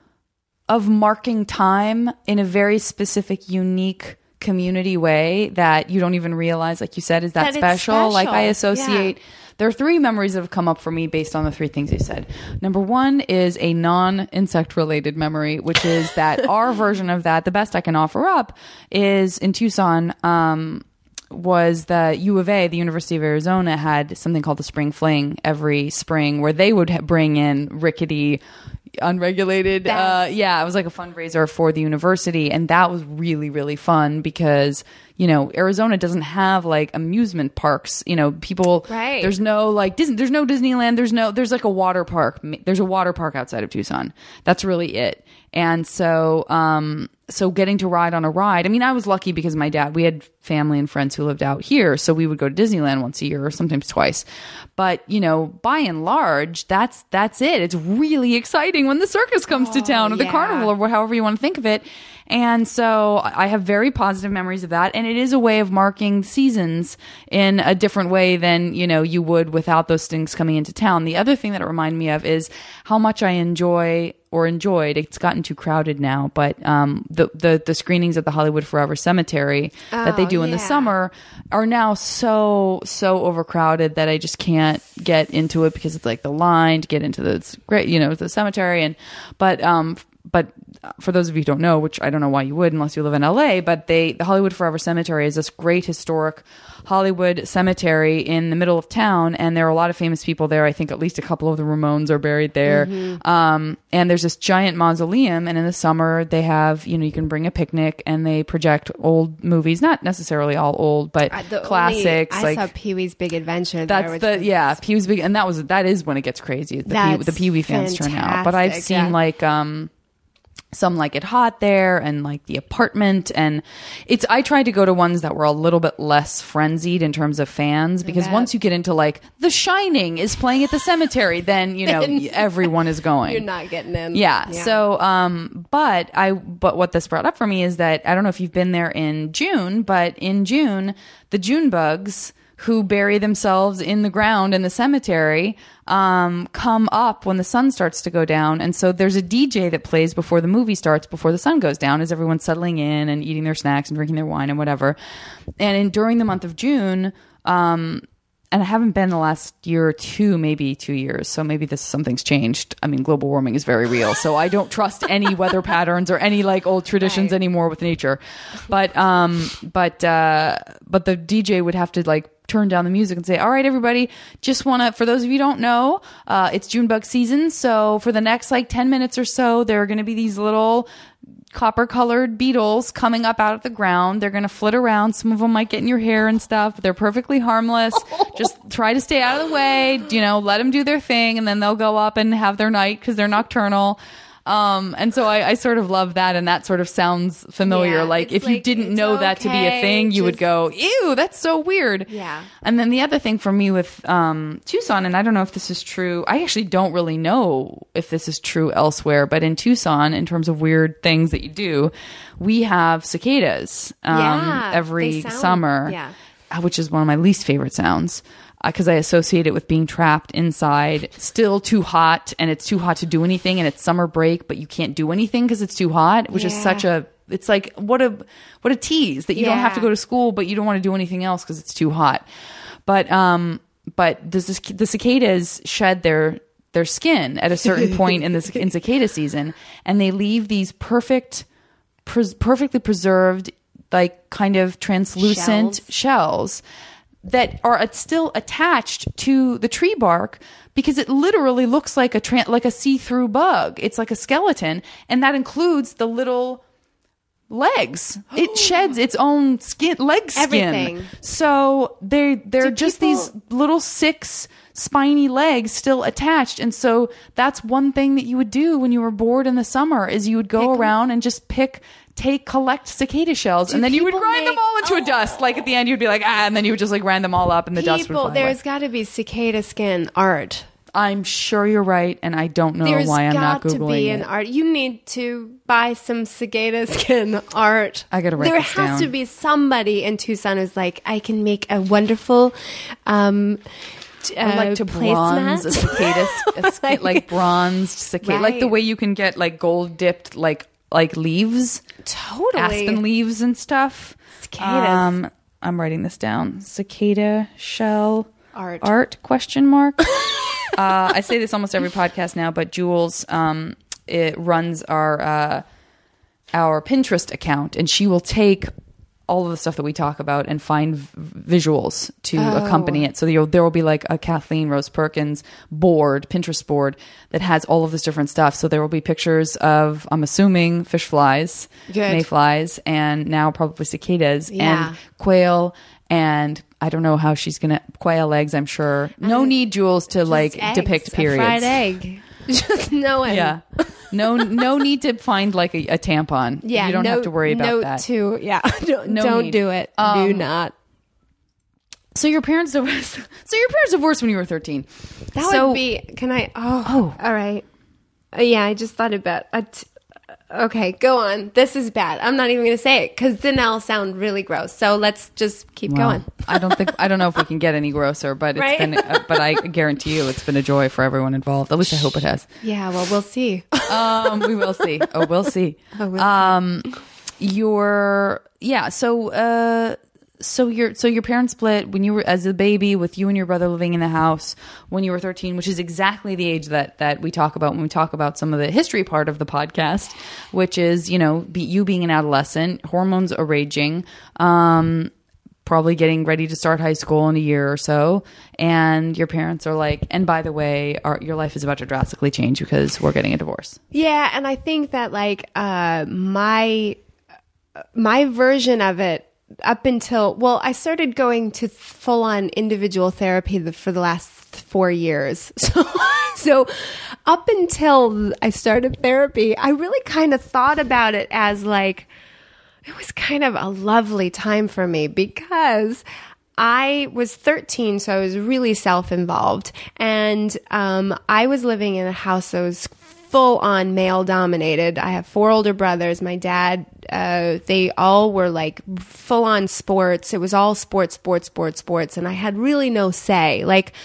of marking time in a very specific, unique community way that you don't even realize, like you said, is that, That it's special? Like I special, associate. yeah. There are three memories that have come up for me based on the three things you said. Number one is a non-insect related memory, which is that our version of that, the best I can offer up, is in Tucson. Um, was the U of A, the University of Arizona, had something called the Spring Fling every spring, where they would ha- bring in rickety, unregulated. Uh, yeah, it was like a fundraiser for the university, and that was really, really fun because, you know, Arizona doesn't have like amusement parks. You know, people. Right. There's no like Disney. There's no Disneyland. There's no. There's like a water park. There's a water park outside of Tucson. That's really it. And so, um, so getting to ride on a ride. I mean, I was lucky because my dad, we had family and friends who lived out here, so we would go to Disneyland once a year or sometimes twice. But, you know, by and large, that's that's it. It's really exciting when the circus comes to town, or the yeah. carnival, or however you want to think of it. And so I have very positive memories of that. And it is a way of marking seasons in a different way than, you know, you would without those things coming into town. The other thing that it reminded me of is how much I enjoy or enjoyed, it's gotten too crowded now, but um, the, the the screenings at the Hollywood Forever Cemetery oh, that they do in yeah. the summer are now so, so overcrowded that I just can't get into it because it's like the line to get into the, it's great, you know, the cemetery. And, but, um, but for those of you who don't know, which I don't know why you would unless you live in L A, but they, the Hollywood Forever Cemetery is this great historic Hollywood cemetery in the middle of town, and there are a lot of famous people there. I think at least a couple of the Ramones are buried there. Mm-hmm. Um, and there's this giant mausoleum, and in the summer they have, you know, you can bring a picnic and they project old movies, not necessarily all old, but uh, classics. Only, I like saw Pee-wee's Big Adventure. That's there, the was, yeah, Pee-wee's Big, and that was that is when it gets crazy. The Pee, the Pee-wee fans turn out, but I've seen yeah. like um. Some Like It Hot there, and like The Apartment, and it's I tried to go to ones that were a little bit less frenzied in terms of fans, because that. once you get into like The Shining is playing at the cemetery, then you know everyone is going. You're not getting in. Yeah. yeah. So, um, but I but what this brought up for me is that I don't know if you've been there in June, but in June the June bugs, who bury themselves in the ground in the cemetery, um, come up when the sun starts to go down. And so there's a D J that plays before the movie starts, before the sun goes down, as everyone's settling in and eating their snacks and drinking their wine and whatever. And in, during the month of June, um, and I haven't been the last year or two, maybe two years. So maybe this something's changed. I mean, global warming is very real. So I don't trust any weather patterns or any like old traditions right. anymore with nature. But, um, but, uh, but the D J would have to like turn down the music and say, all right, everybody, just want to, for those of you who don't know, uh, it's June bug season. So for the next like ten minutes or so, there are going to be these little copper colored beetles coming up out of the ground. They're going to flit around. Some of them might get in your hair and stuff. They're perfectly harmless. Just try to stay out of the way, you know, let them do their thing, and then they'll go up and have their night because they're nocturnal. Um, and so I, I sort of love that, and that sort of sounds familiar. Yeah, like if you like, didn't know that okay, to be a thing, you just, would go, ew, that's so weird. Yeah. And then the other thing for me with um, Tucson, and I don't know if this is true, I actually don't really know if this is true elsewhere, but in Tucson, in terms of weird things that you do, we have cicadas um, yeah, every sound, summer, yeah. which is one of my least favorite sounds. Because I associate it with being trapped inside, still too hot, and it's too hot to do anything, and it's summer break, but you can't do anything because it's too hot, which yeah. is such a it's like, what a, what a tease that you don't have to Yeah. go to school, but you don't want to do anything else because it's too hot. But, um, but does this, the cicadas shed their, their skin at a certain point in this in cicada season, and they leave these perfect, pres- perfectly preserved, like kind of translucent Shells. shells that are at- still attached to the tree bark because it literally looks like a tra- like a see-through bug. It's like a skeleton, and that includes the little legs. It sheds its own skin, leg skin. Everything. So they they're Do just people- these little six spiny legs still attached, and so that's one thing that you would do when you were bored in the summer is you would go Pick 'em. around and just pick take collect cicada shells, Do and then you would people grind them make- all into a dust. Like at the end you'd be like, ah, and then you would just like grind them all up and the dust would People, fly there's away. got to be cicada skin art. I'm sure you're right, and I don't know There's why I'm not got to Googling be it. an art. You need to buy some cicada skin art. I gotta write There this has down. to be somebody in Tucson who's like, I can make a wonderful um t- Or like uh, to bronze a placemat. cicada, a cic- like, Like- bronzed cicada, like the Right. way you can get like gold dipped like like leaves, Totally. aspen leaves and stuff. Cicadas. Um, I'm writing this down. Cicada shell Art. art question mark. uh, I say this almost every podcast now, but Jules um, it runs our uh, our Pinterest account, and she will take all of the stuff that we talk about and find v- visuals to Oh. accompany it. So there there will be like a Kathleen Rose Perkins board, Pinterest board that has all of this different stuff. So there will be pictures of, I'm assuming, fish flies, Good. mayflies, and now probably cicadas Yeah. and quail. And I don't know how she's gonna quail eggs. I'm sure. No need, Jules, to like Eggs, depict a periods. fried egg. Just knowing. Yeah. No, no need to find like a, a tampon. Yeah. You don't have note- to worry about note that. To, yeah. don't No don't need. do it. do Um, not. So your parents divorced. So your parents divorced when you were thirteen. That so, would be. Can I? Oh, Oh. all right. Uh, yeah, I just thought about. Uh, t- okay, go on. This is bad. I'm not even going to say it because then I'll sound really gross. So let's just keep well, going. I don't think I don't know if we can get any grosser, but it's Right? been. Uh, but I guarantee you, it's been a joy for everyone involved. At least I hope it has. Yeah. Well, we'll see. Um, we will see. Oh, we'll see. Oh, we'll see. um, your yeah. So, uh, so your so your parents split when you were as a baby with you and your brother living in the house when you were thirteen, which is exactly the age that that we talk about when we talk about some of the history part of the podcast, which is you know be, you being an adolescent, hormones are raging. Um, probably getting ready to start high school in a year or so, and your parents are like, and by the way, our, your life is about to drastically change because we're getting a divorce. Yeah, and I think that like uh, my my version of it up until well, I started going to full on individual therapy the, for the last four years. So so up until I started therapy, I really kind of thought about it as like it was kind of a lovely time for me because I was thirteen, so I was really self-involved. And um, I was living in a house that was full-on male-dominated. I have four older brothers. My dad, uh, they all were like full-on sports. It was all sports, sports, sports, sports. And I had really no say. Like,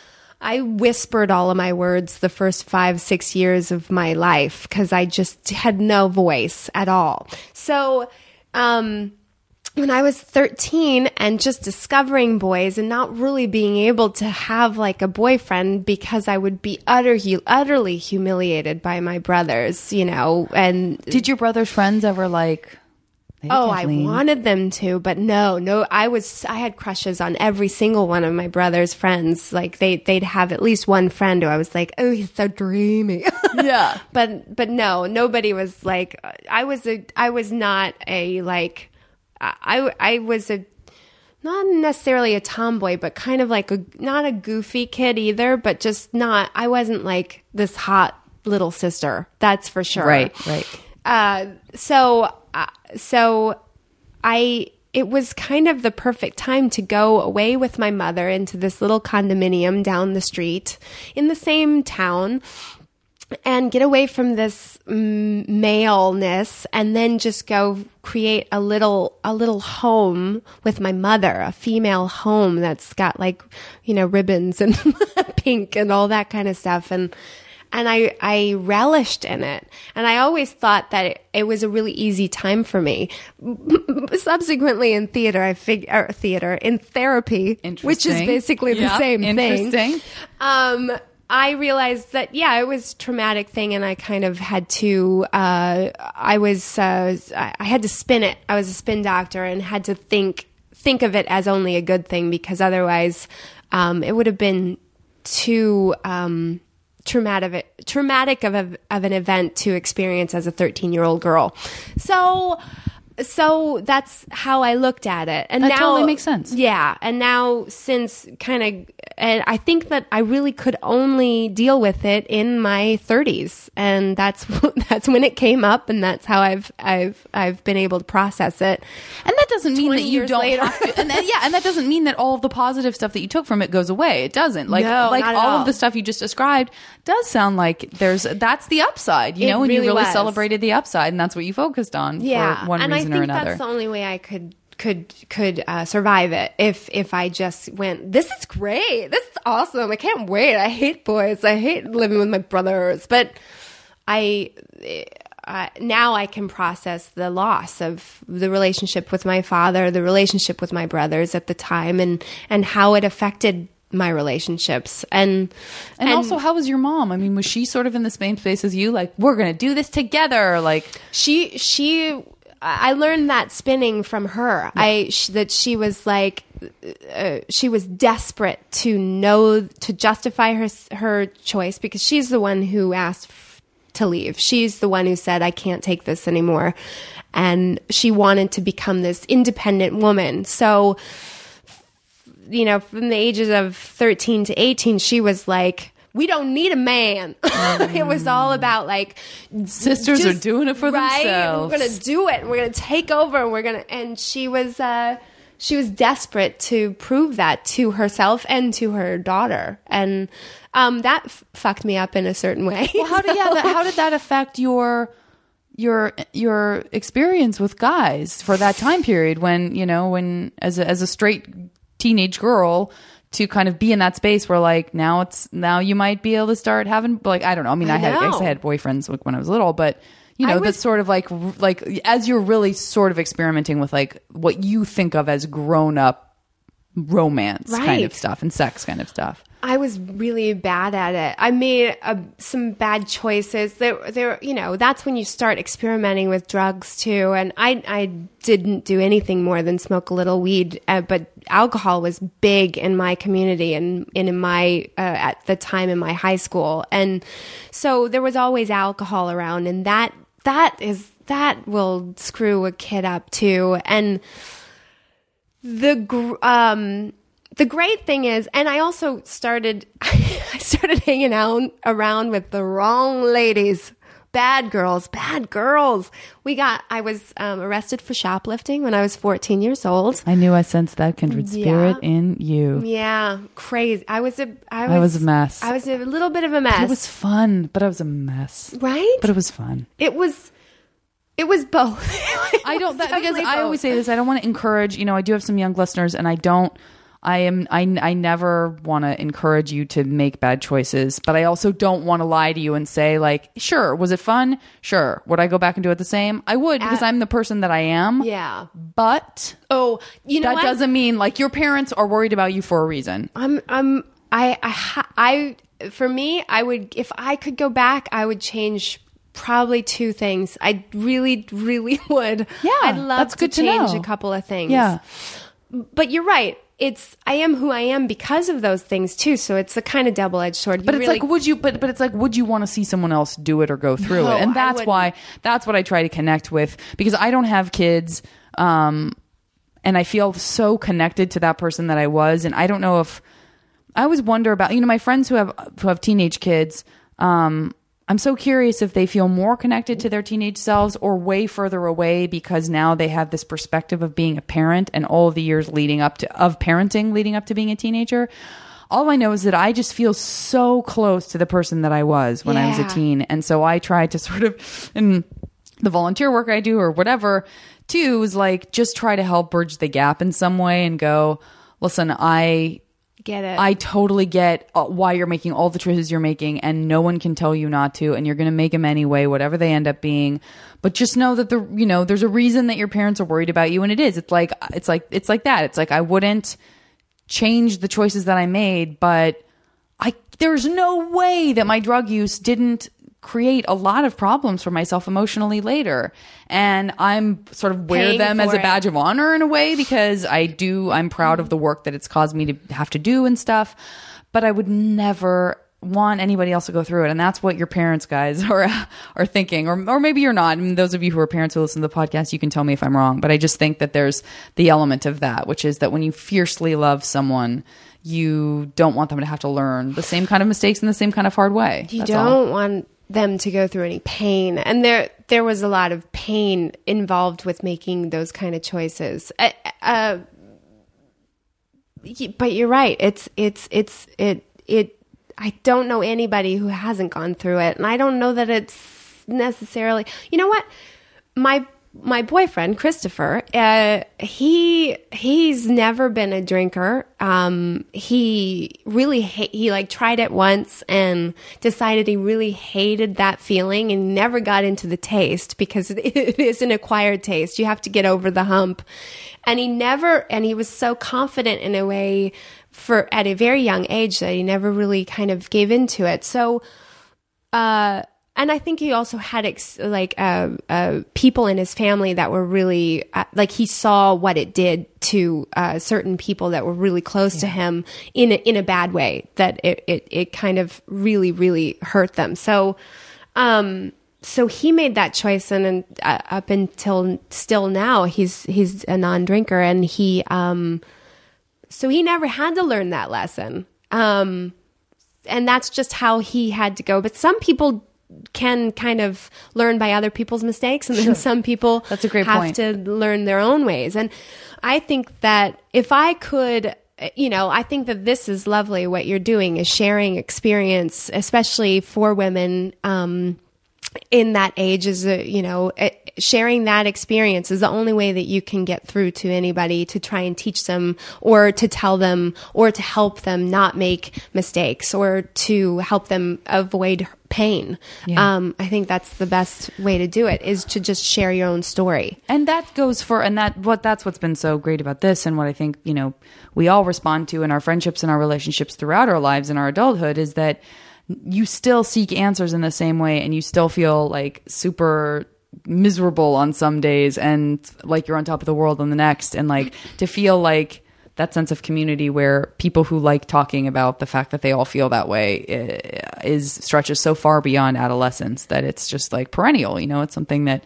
I whispered all of my words the first five, six years of my life because I just had no voice at all. So, um, when I was thirteen and just discovering boys and not really being able to have like a boyfriend because I would be utter, utterly humiliated by my brothers, you know, and Did your brother's friends ever like? Hey, oh, Kathleen. I wanted them to, but no, no, I was, I had crushes on every single one of my brother's friends. Like they, they'd have at least one friend who I was like, oh, he's so dreamy. Yeah. But, but no, nobody was like, I was a, I was not a, like, I, I was a, not necessarily a tomboy, but kind of like a, not a goofy kid either, but just not, I wasn't like this hot little sister. That's for sure. Right, right. Uh, so, uh, so I, it was kind of the perfect time to go away with my mother into this little condominium down the street in the same town and get away from this mm, maleness and then just go create a little, a little home with my mother, a female home that's got like, you know, ribbons and pink and all that kind of stuff. And, and I, I relished in it. And I always thought that it, it was a really easy time for me. Subsequently in theater, I fig- or theater, in therapy, which is basically the yeah, same interesting. thing. Um, I realized that, yeah, it was a traumatic thing, and I kind of had to, uh, I was, uh, I had to spin it. I was a spin doctor and had to think, think of it as only a good thing, because otherwise, um, it would have been too, um, traumatic, traumatic of a, of an event to experience as a thirteen year old girl. So, So that's how I looked at it. And that now, totally makes sense. Yeah. And now since kind of, and I think that I really could only deal with it in my thirties. And that's, that's when it came up, and that's how I've, I've, I've been able to process it. And that doesn't mean that you don't later. have to, and then, yeah, and that doesn't mean that all of the positive stuff that you took from it goes away. It doesn't. Like, No, like not all at all. of the stuff you just described does sound like there's, that's the upside, you It know, and you really really was. celebrated the upside, and that's what you focused on Yeah. for one and reason I think or another. that's the only way I could could could uh, survive it, if if I just went, this is great, this is awesome, I can't wait, I hate boys, I hate living with my brothers, but I uh, now I can process the loss of the relationship with my father, the relationship with my brothers at the time, and and how it affected my relationships. And, and and also, how was your mom? I mean, was she sort of in the same space as you, like, we're gonna do this together? Like, she she I learned that spinning from her. Yeah. I sh- that she was like, uh, she was desperate to know, to justify her her choice, because she's the one who asked f- to leave. She's the one who said, I can't take this anymore, and she wanted to become this independent woman. So, you know, from the ages of thirteen to eighteen, she was like, we don't need a man. Mm. It was all about, like, sisters just, are doing it for right? themselves. We're gonna do it. And we're gonna take over. And we're gonna. And she was, uh, she was desperate to prove that to herself and to her daughter. And um, that f- fucked me up in a certain way. Well, how did yeah, that, how did that affect your your your experience with guys for that time period, when, you know, when as a, as a straight teenage girl, to kind of be in that space where, like, now it's now you might be able to start having, like, I don't know. I mean, I, I had I guess I had boyfriends, like, when I was little, but, you know, was, that's sort of like like as you're really sort of experimenting with, like, what you think of as grown up romance right. kind of stuff and sex kind of stuff. I was really bad at it. I made uh, some bad choices. There, there, you know, that's when you start experimenting with drugs too. And I, I didn't do anything more than smoke a little weed, uh, but alcohol was big in my community and, and in my uh, at the time in my high school. And so there was always alcohol around, and that that is that will screw a kid up too. And the gr- um. The great thing is, and I also started, I started hanging out around with the wrong ladies, bad girls, bad girls. We got, I was um, arrested for shoplifting when I was fourteen years old. I knew I sensed that kindred spirit yeah. in you. Yeah, crazy. I was a, I was, I was a mess. I was a little bit of a mess. But it was fun, but I was a mess. Right? But it was fun. It was. It was both. it I don't, was that, because both. I always say this, I don't want to encourage, you know, I do have some young listeners, and I don't, I am, I, I never want to encourage you to make bad choices, but I also don't want to lie to you and say, like, sure, was it fun? Sure. Would I go back and do it the same? I would, because I'm the person that I am. Yeah. But oh, you know that what? doesn't mean, like, your parents are worried about you for a reason. I'm, I'm, I, I, ha- I, for me, I would, if I could go back, I would change probably two things. I really, really would. Yeah. I'd love that's to good to change know. a couple of things. Yeah. But you're right. It's, I am who I am because of those things too. So it's a kind of double-edged sword. You But it's really, like, would you, but, but it's like, would you want to see someone else do it or go through No, it? And I that's wouldn't. why, that's what I try to connect with, because I don't have kids. Um, and I feel so connected to that person that I was. And I don't know if, I always wonder about, you know, my friends who have, who have teenage kids, um, I'm so curious if they feel more connected to their teenage selves or way further away, because now they have this perspective of being a parent and all of the years leading up to, of parenting leading up to being a teenager. All I know is that I just feel so close to the person that I was when I was a Yeah. teen. And so I try to sort of, in the volunteer work I do or whatever, too, is like just try to help bridge the gap in some way and go, listen, I... Get it. I totally get uh, why you're making all the choices you're making, and no one can tell you not to, and you're going to make them anyway, whatever they end up being. But just know that the you know there's a reason that your parents are worried about you, and it is. It's like it's like it's like that. It's like I wouldn't change the choices that I made, but I there's no way that my drug use didn't create a lot of problems for myself emotionally later, and I'm sort of wear Paying them as a for badge it. of honor in a way, because I do I'm proud of the work that it's caused me to have to do and stuff, but I would never want anybody else to go through it. And that's what your parents, guys, are are thinking, or or maybe you're not. I mean, those of you who are parents who listen to the podcast, you can tell me if I'm wrong, but I just think that there's the element of that, which is that when you fiercely love someone, you don't want them to have to learn the same kind of mistakes in the same kind of hard way. You That's don't all. want them to go through any pain, and there there was a lot of pain involved with making those kind of choices. Uh, uh, y- but you're right. It's it's it's it it. I don't know anybody who hasn't gone through it, and I don't know that it's necessarily. You know what? My my boyfriend Christopher, uh, he he's never been a drinker. Um, he really ha- he like tried it once and decided he really hated that feeling and never got into the taste, because it, it is an acquired taste. You have to get over the hump, and he never and he was so confident in a way for at a very young age that he never really kind of gave into it. So. Uh, And I think he also had ex- like uh, uh, people in his family that were really uh, like he saw what it did to uh, certain people that were really close yeah. to him in a, in a bad way, that it, it it kind of really really hurt them. So um so he made that choice, and, and uh, up until still now he's he's a non-drinker, and he um so he never had to learn that lesson. Um and that's just how he had to go. But some people can kind of learn by other people's mistakes, and then Sure. some people That's a great have point. to learn their own ways. And I think that if I could, you know, I think that this is lovely. What you're doing is sharing experience, especially for women um, in that age, is a, you know, it, sharing that experience is the only way that you can get through to anybody, to try and teach them, or to tell them, or to help them not make mistakes, or to help them avoid pain. Yeah. Um, I think that's the best way to do it, is to just share your own story. And that goes for, and that what that's what's been so great about this, and what I think, you know, we all respond to in our friendships and our relationships throughout our lives and our adulthood, is that you still seek answers in the same way, and you still feel like super miserable on some days and like you're on top of the world on the next. And like to feel like that sense of community where people who like talking about the fact that they all feel that way is stretches so far beyond adolescence that it's just like perennial. You know, it's something that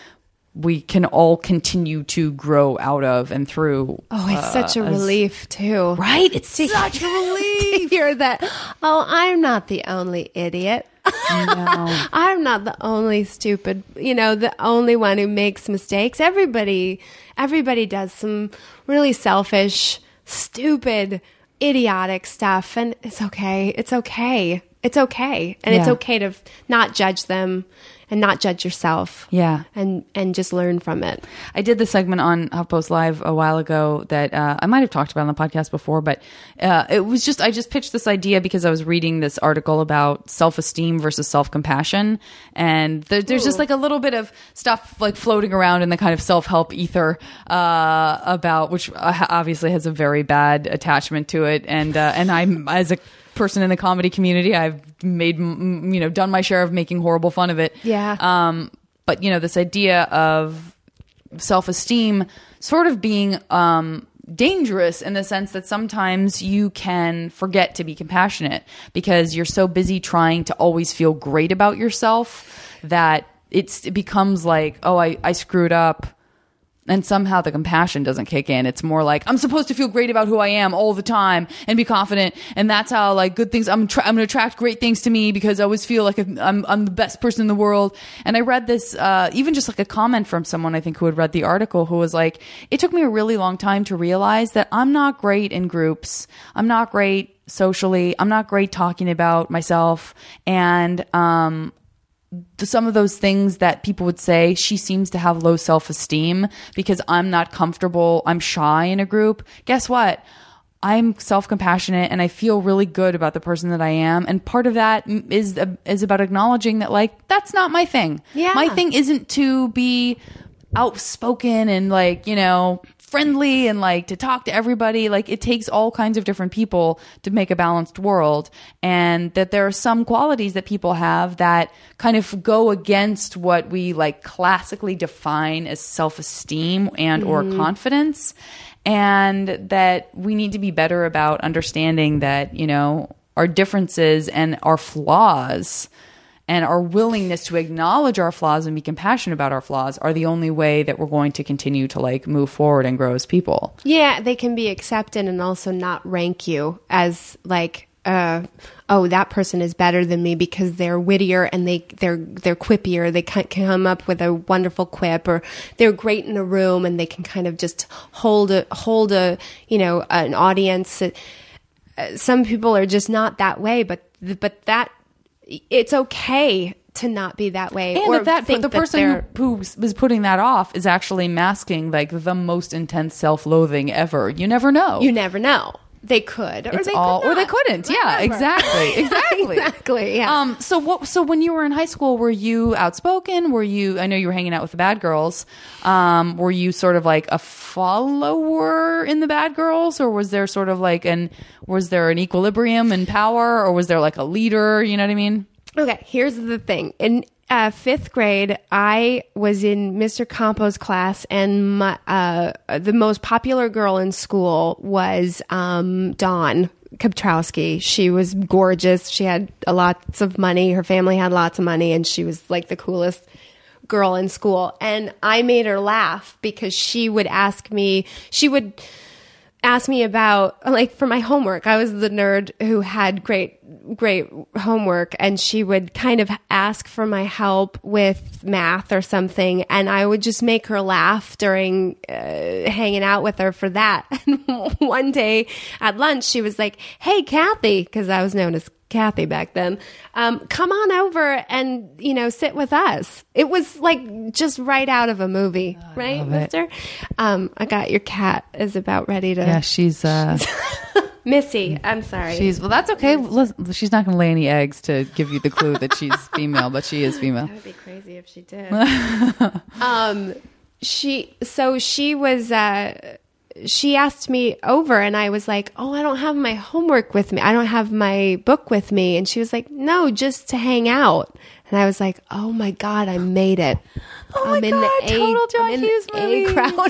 we can all continue to grow out of and through. Oh, it's uh, such a as- relief too. Right? It's To- such a relief. to hear that. Oh, I'm not the only idiot. No. I'm not the only stupid, you know, the only one who makes mistakes. Everybody, everybody does some really selfish, stupid, idiotic stuff, and it's okay. It's okay. It's okay. And it's Yeah. okay to f- not judge them and not judge yourself. Yeah. And, and just learn from it. I did the segment on HuffPost Live a while ago that uh, I might have talked about on the podcast before, but uh, it was just, I just pitched this idea because I was reading this article about self-esteem versus self-compassion. And there, there's just Ooh. like a little bit of stuff like floating around in the kind of self-help ether uh, about, which uh, obviously has a very bad attachment to it. And, uh, and I'm, as a person in the comedy community, I've made, m- you know, done my share of making horrible fun of it. Yeah. Um, but you know, this idea of self-esteem sort of being um, dangerous in the sense that sometimes you can forget to be compassionate because you're so busy trying to always feel great about yourself that it's, it becomes like, oh, I, I screwed up. And somehow the compassion doesn't kick in. It's more like, I'm supposed to feel great about who I am all the time and be confident. And that's how like good things, I'm, tra- I'm going to attract great things to me because I always feel like I'm, I'm the best person in the world. And I read this, uh, even just like a comment from someone I think who had read the article who was like, it took me a really long time to realize that I'm not great in groups. I'm not great socially. I'm not great talking about myself. And, um, some of those things that people would say, she seems to have low self-esteem because I'm not comfortable, I'm shy in a group. Guess what? I'm self-compassionate and I feel really good about the person that I am. And part of that is, is about acknowledging that, like, that's not my thing. Yeah. My thing isn't to be outspoken and, like, you know, friendly and, like, to talk to everybody. Like, it takes all kinds of different people to make a balanced world, and that there are some qualities that people have that kind of go against what we, like, classically define as self-esteem and or mm-hmm. confidence, and that we need to be better about understanding that, you know, our differences and our flaws and our willingness to acknowledge our flaws and be compassionate about our flaws are the only way that we're going to continue to, like, move forward and grow as people. Yeah, they can be accepted and also not rank you as, like, uh, oh, that person is better than me because they're wittier and they they're they're quippier. They can come up with a wonderful quip, or they're great in a room and they can kind of just hold a hold a you know an audience. Uh, some people are just not that way, but but that. It's okay to not be that way. And or that, that think the that person who, who was putting that off is actually masking, like, the most intense self-loathing ever. You never know. You never know. They could, or it's they all, could not. or they couldn't. Yeah, Whatever. exactly, exactly, exactly. Yeah. Um. So what? So when you were in high school, were you outspoken? Were you? I know you were hanging out with the bad girls. Um. Were you sort of like a follower in the bad girls, or was there sort of like an was there an equilibrium in power, or was there like a leader? You know what I mean? Okay. Here's the thing. In uh, fifth grade, I was in Mister Campo's class, and my, uh, the most popular girl in school was um, Dawn Kaptrowski. She was gorgeous. She had a lots of money. Her family had lots of money, and she was like the coolest girl in school. And I made her laugh because she would ask me, she would ask me about, like, for my homework. I was the nerd who had great, great homework, and she would kind of ask for my help with math or something, and I would just make her laugh during uh, hanging out with her for that. And one day at lunch, she was like, "Hey, Kathy," because I was known as Kathy back then, um, "come on over and, you know, sit with us." It was like just right out of a movie, oh, right, mister? Um, I got your cat is about ready to... Yeah, she's... Uh, Missy, I'm sorry. She's... Well, that's okay. Listen, she's not going to lay any eggs to give you the clue that she's female, but she is female. That would be crazy if she did. um, she... So she was... Uh, she asked me over, and I was like, "Oh, I don't have my homework with me. I don't have my book with me." And she was like, "No, just to hang out." And I was like, "Oh my God, I made it. Oh my I'm in God, the A, total John I'm in Hughes the movie. A crowd."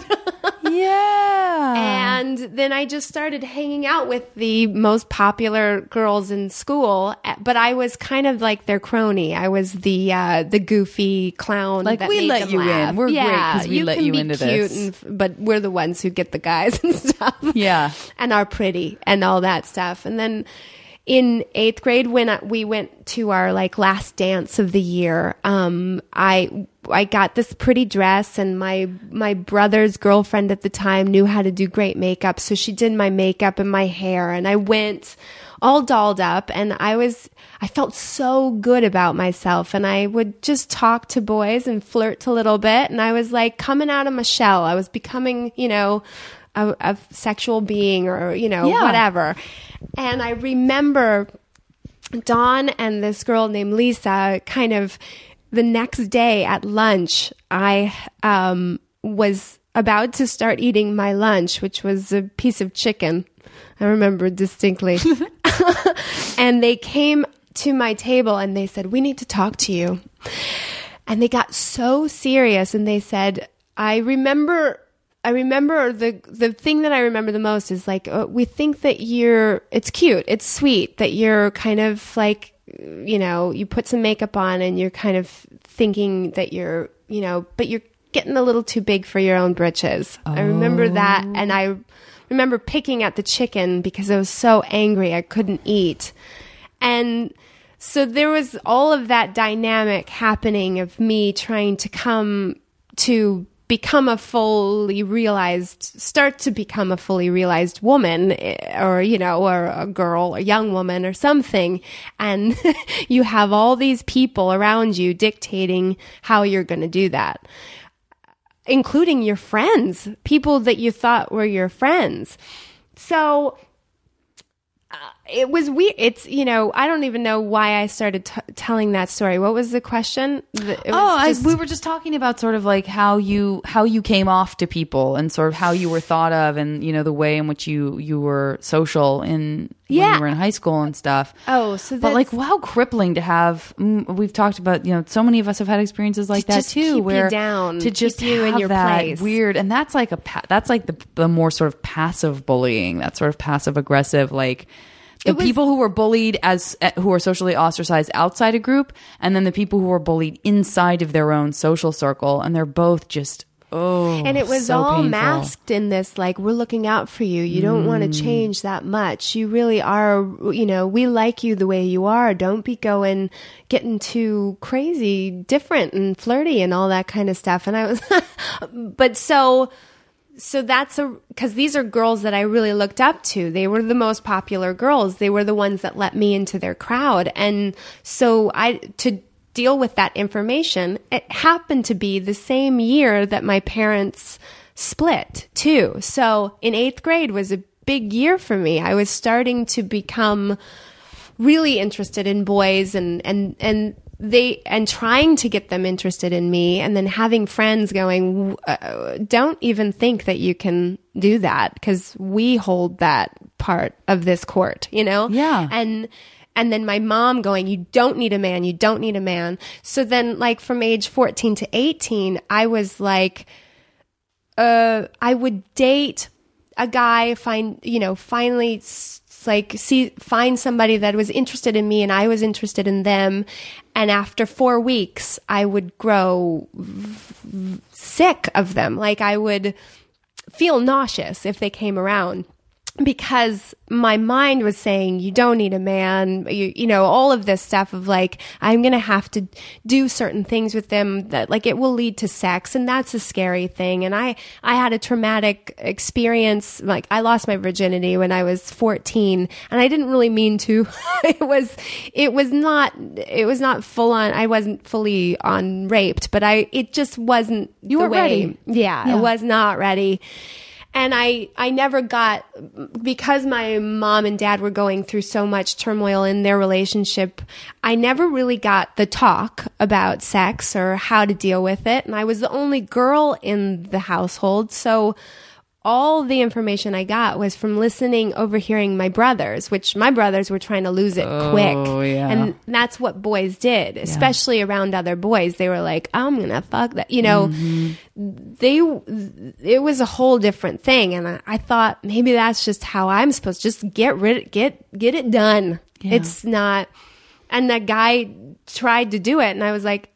Yeah. And then I just started hanging out with the most popular girls in school, but I was kind of like their crony. I was the uh, the goofy clown. Like, that we made let them you laugh. in. We're yeah, great because we you let can you be into cute this. And, but we're the ones who get the guys and stuff. Yeah. And are pretty and all that stuff. And then in eighth grade, when I, we went to our like last dance of the year, um, I I got this pretty dress, and my my brother's girlfriend at the time knew how to do great makeup, so she did my makeup and my hair, and I went all dolled up, and I was I felt so good about myself, and I would just talk to boys and flirt a little bit, and I was like coming out of my shell. I was becoming, you know, a, a sexual being, or, you know, yeah. whatever. And I remember Dawn and this girl named Lisa, kind of the next day at lunch, I um, was about to start eating my lunch, which was a piece of chicken. I remember distinctly. And they came to my table and they said, "We need to talk to you." And they got so serious, and they said, I remember... I remember the the thing that I remember the most is like, uh, we think that you're, it's cute, it's sweet, that you're kind of like, you know, you put some makeup on and you're kind of thinking that you're, you know, but you're getting a little too big for your own britches. Oh. I remember that, and I remember picking at the chicken because I was so angry I couldn't eat. And so there was all of that dynamic happening of me trying to come to become a fully realized, start to become a fully realized woman, or, you know, or a girl, a young woman or something. And you have all these people around you dictating how you're going to do that, including your friends, people that you thought were your friends. So it was weird. It's, you know, I don't even know why I started t- telling that story. What was the question? It was oh, just... I, we were just talking about sort of like how you how you came off to people and sort of how you were thought of, and you know the way in which you you were social in when yeah. you were in high school and stuff. Oh, so that's... but like how crippling to have. We've talked about, you know, so many of us have had experiences like to that just too, keep where you down, to just keep you have in your that place. Weird, and that's like a pa- that's like the the more sort of passive bullying, that sort of passive aggressive like. The was, people who were bullied as who are socially ostracized outside a group, and then the people who were bullied inside of their own social circle, and they're both just oh, and it was so all painful. masked in this like, we're looking out for you. You don't mm. want to change that much. You really are. You know, we like you the way you are. Don't be going getting too crazy, different and flirty and all that kind of stuff. And I was, but so. So that's a, because these are girls that I really looked up to. They were the most popular girls. They were the ones that let me into their crowd. And so I, to deal with that information, it happened to be the same year that my parents split too. So in eighth grade was a big year for me. I was starting to become really interested in boys and, and, and, they and trying to get them interested in me, and then having friends going, uh, don't even think that you can do that because we hold that part of this court, you know? Yeah. And and then my mom going, you don't need a man, you don't need a man. So then like from age fourteen to eighteen, I was like, uh, I would date a guy, find, you know, finally like see find somebody that was interested in me and I was interested in them, and after four weeks I would grow v- sick of them. Like I would feel nauseous if they came around, because my mind was saying, you don't need a man, you, you know, all of this stuff of like, I'm going to have to do certain things with them that like it will lead to sex. And that's a scary thing. And I, I had a traumatic experience. Like I lost my virginity when I was fourteen, and I didn't really mean to. it was, it was not, it was not full on. I wasn't fully on raped, but I, it just wasn't. You the were way, ready. Yeah, yeah, I was not ready. And I, I never got, because my mom and dad were going through so much turmoil in their relationship, I never really got the talk about sex or how to deal with it. And I was the only girl in the household. So all the information I got was from listening, overhearing my brothers, which my brothers were trying to lose it oh, quick. Yeah. And that's what boys did, especially yeah. around other boys. They were like, I'm going to fuck that. You know, mm-hmm. they, it was a whole different thing. And I, I thought maybe that's just how I'm supposed to just get rid, get, get it done. Yeah. It's not. And that guy tried to do it. And I was like,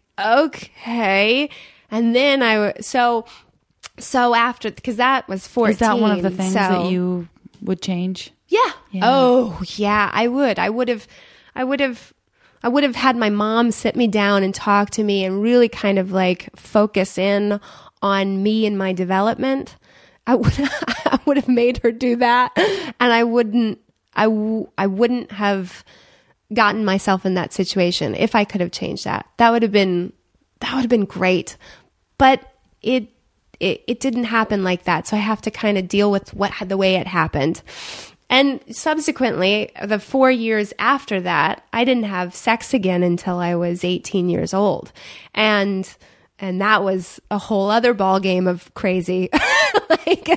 okay. And then I, so, So after, because that was fourteen. Is that one of the things so, that you would change? Yeah. yeah. Oh, yeah. I would. I would have. I would have. I would have had my mom sit me down and talk to me and really kind of like focus in on me and my development. I would. I would have made her do that, and I wouldn't. I. W- I wouldn't have gotten myself in that situation if I could have changed that. That would have been. That would have been great, but it. It, it didn't happen like that. So I have to kind of deal with what the way it happened. And subsequently, the four years after that, I didn't have sex again until I was eighteen years old. And and that was a whole other ball game of crazy. like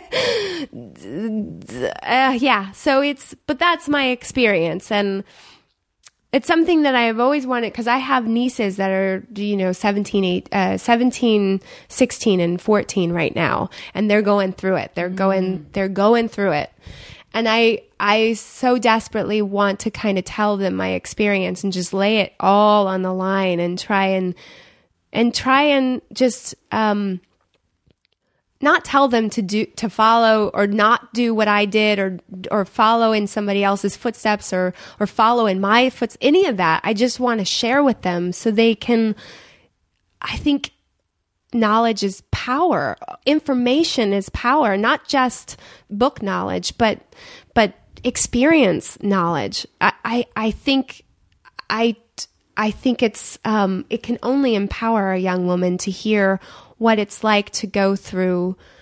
uh, yeah, so it's but that's my experience, and it's something that I have always wanted, because I have nieces that are, you know, seventeen, eight, uh, seventeen, sixteen, and fourteen right now, and they're going through it. They're going, mm. they're going through it. And I, I so desperately want to kind of tell them my experience and just lay it all on the line and try and, and try and just, um, not tell them to do, to follow or not do what I did, or, or follow in somebody else's footsteps, or, or follow in my footsteps, any of that. I just want to share with them so they can, I think knowledge is power. Information is power, not just book knowledge, but, but experience knowledge. I, I, I think, I, I think it's, um, it can only empower a young woman to hear what it's like to go through.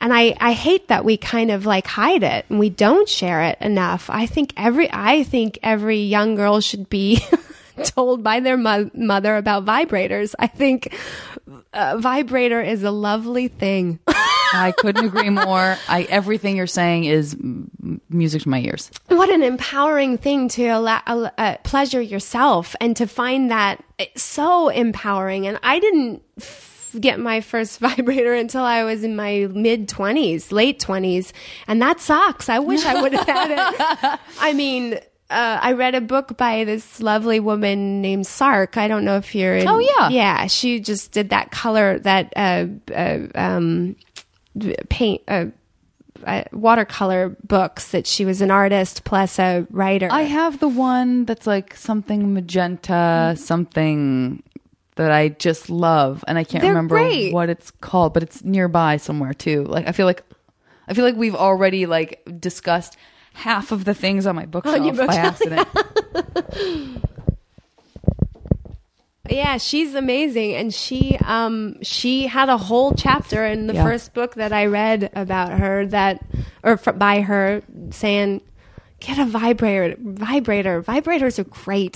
And I, I hate that we kind of like hide it and we don't share it enough. I think every, I think every young girl should be told by their mo- mother about vibrators. I think a vibrator is a lovely thing. I couldn't agree more. I, everything you're saying is m- music to my ears. What an empowering thing to allow, uh, pleasure yourself, and to find that it's so empowering. And I didn't f- get my first vibrator until I was in my mid twenties, late twenties. And that sucks. I wish I would have had it. I mean, Uh, I read a book by this lovely woman named Sark. I don't know if you're in. Oh, yeah. Yeah. She just did that color, that uh, uh, um, paint, uh, uh, watercolor books, that she was an artist plus a writer. I have the one that's like something magenta, something that I just love. And I can't They're remember great. what it's called, but it's nearby somewhere too. Like, I feel like, I feel like we've already like discussed half of the things on my bookshelf, On your by bookshelf. accident. Yeah, she's amazing, and she um she had a whole chapter in the Yeah. first book that I read about her, that or f- by her, saying, get a vibrator vibrator vibrators are great.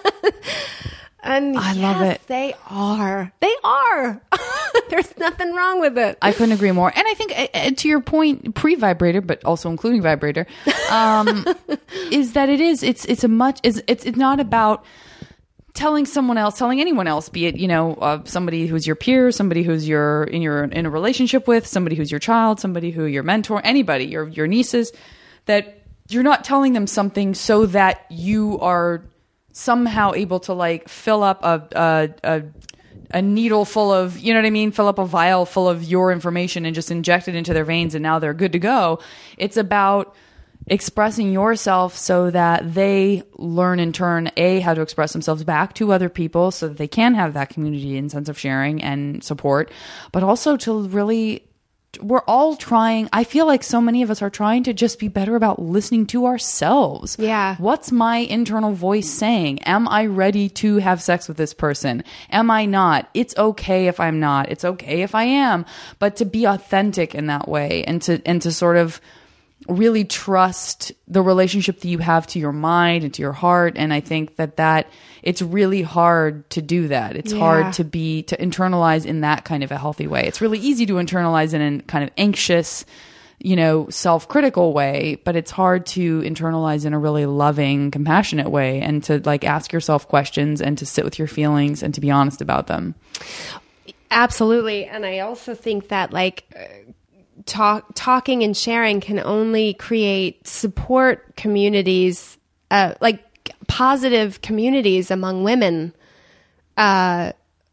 And I love yes, it. They are. They are. There's nothing wrong with it. I couldn't agree more. And I think, uh, uh, to your point, pre-vibrator, but also including vibrator, um, is that it is, it's, it's a much, it's, it's, it's not about telling someone else, telling anyone else, be it, you know, uh, somebody who's your peer, somebody who's your, in your, in a relationship with, somebody who's your child, somebody who your mentor, anybody, your, your nieces, that you're not telling them something so that you are somehow able to like fill up a, a, a, a needle full of, you know what I mean? Fill up a vial full of your information and just inject it into their veins and now they're good to go. It's about expressing yourself so that they learn in turn, A, how to express themselves back to other people so that they can have that community and sense of sharing and support, but also to really, we're all trying, I feel like so many of us are trying to just be better about listening to ourselves. Yeah. What's my internal voice saying? Am I ready to have sex with this person? Am I not? It's okay if I'm not. It's okay if I am. But to be authentic in that way, and to and to sort of really trust the relationship that you have to your mind and to your heart. And I think that that it's really hard to do that. It's Yeah. hard to be, to internalize in that kind of a healthy way. It's really easy to internalize in a kind of anxious, you know, self-critical way, but it's hard to internalize in a really loving, compassionate way, and to like ask yourself questions and to sit with your feelings and to be honest about them. Absolutely. And I also think that like uh, talk, talking and sharing can only create support communities, uh, like positive communities among women. Uh,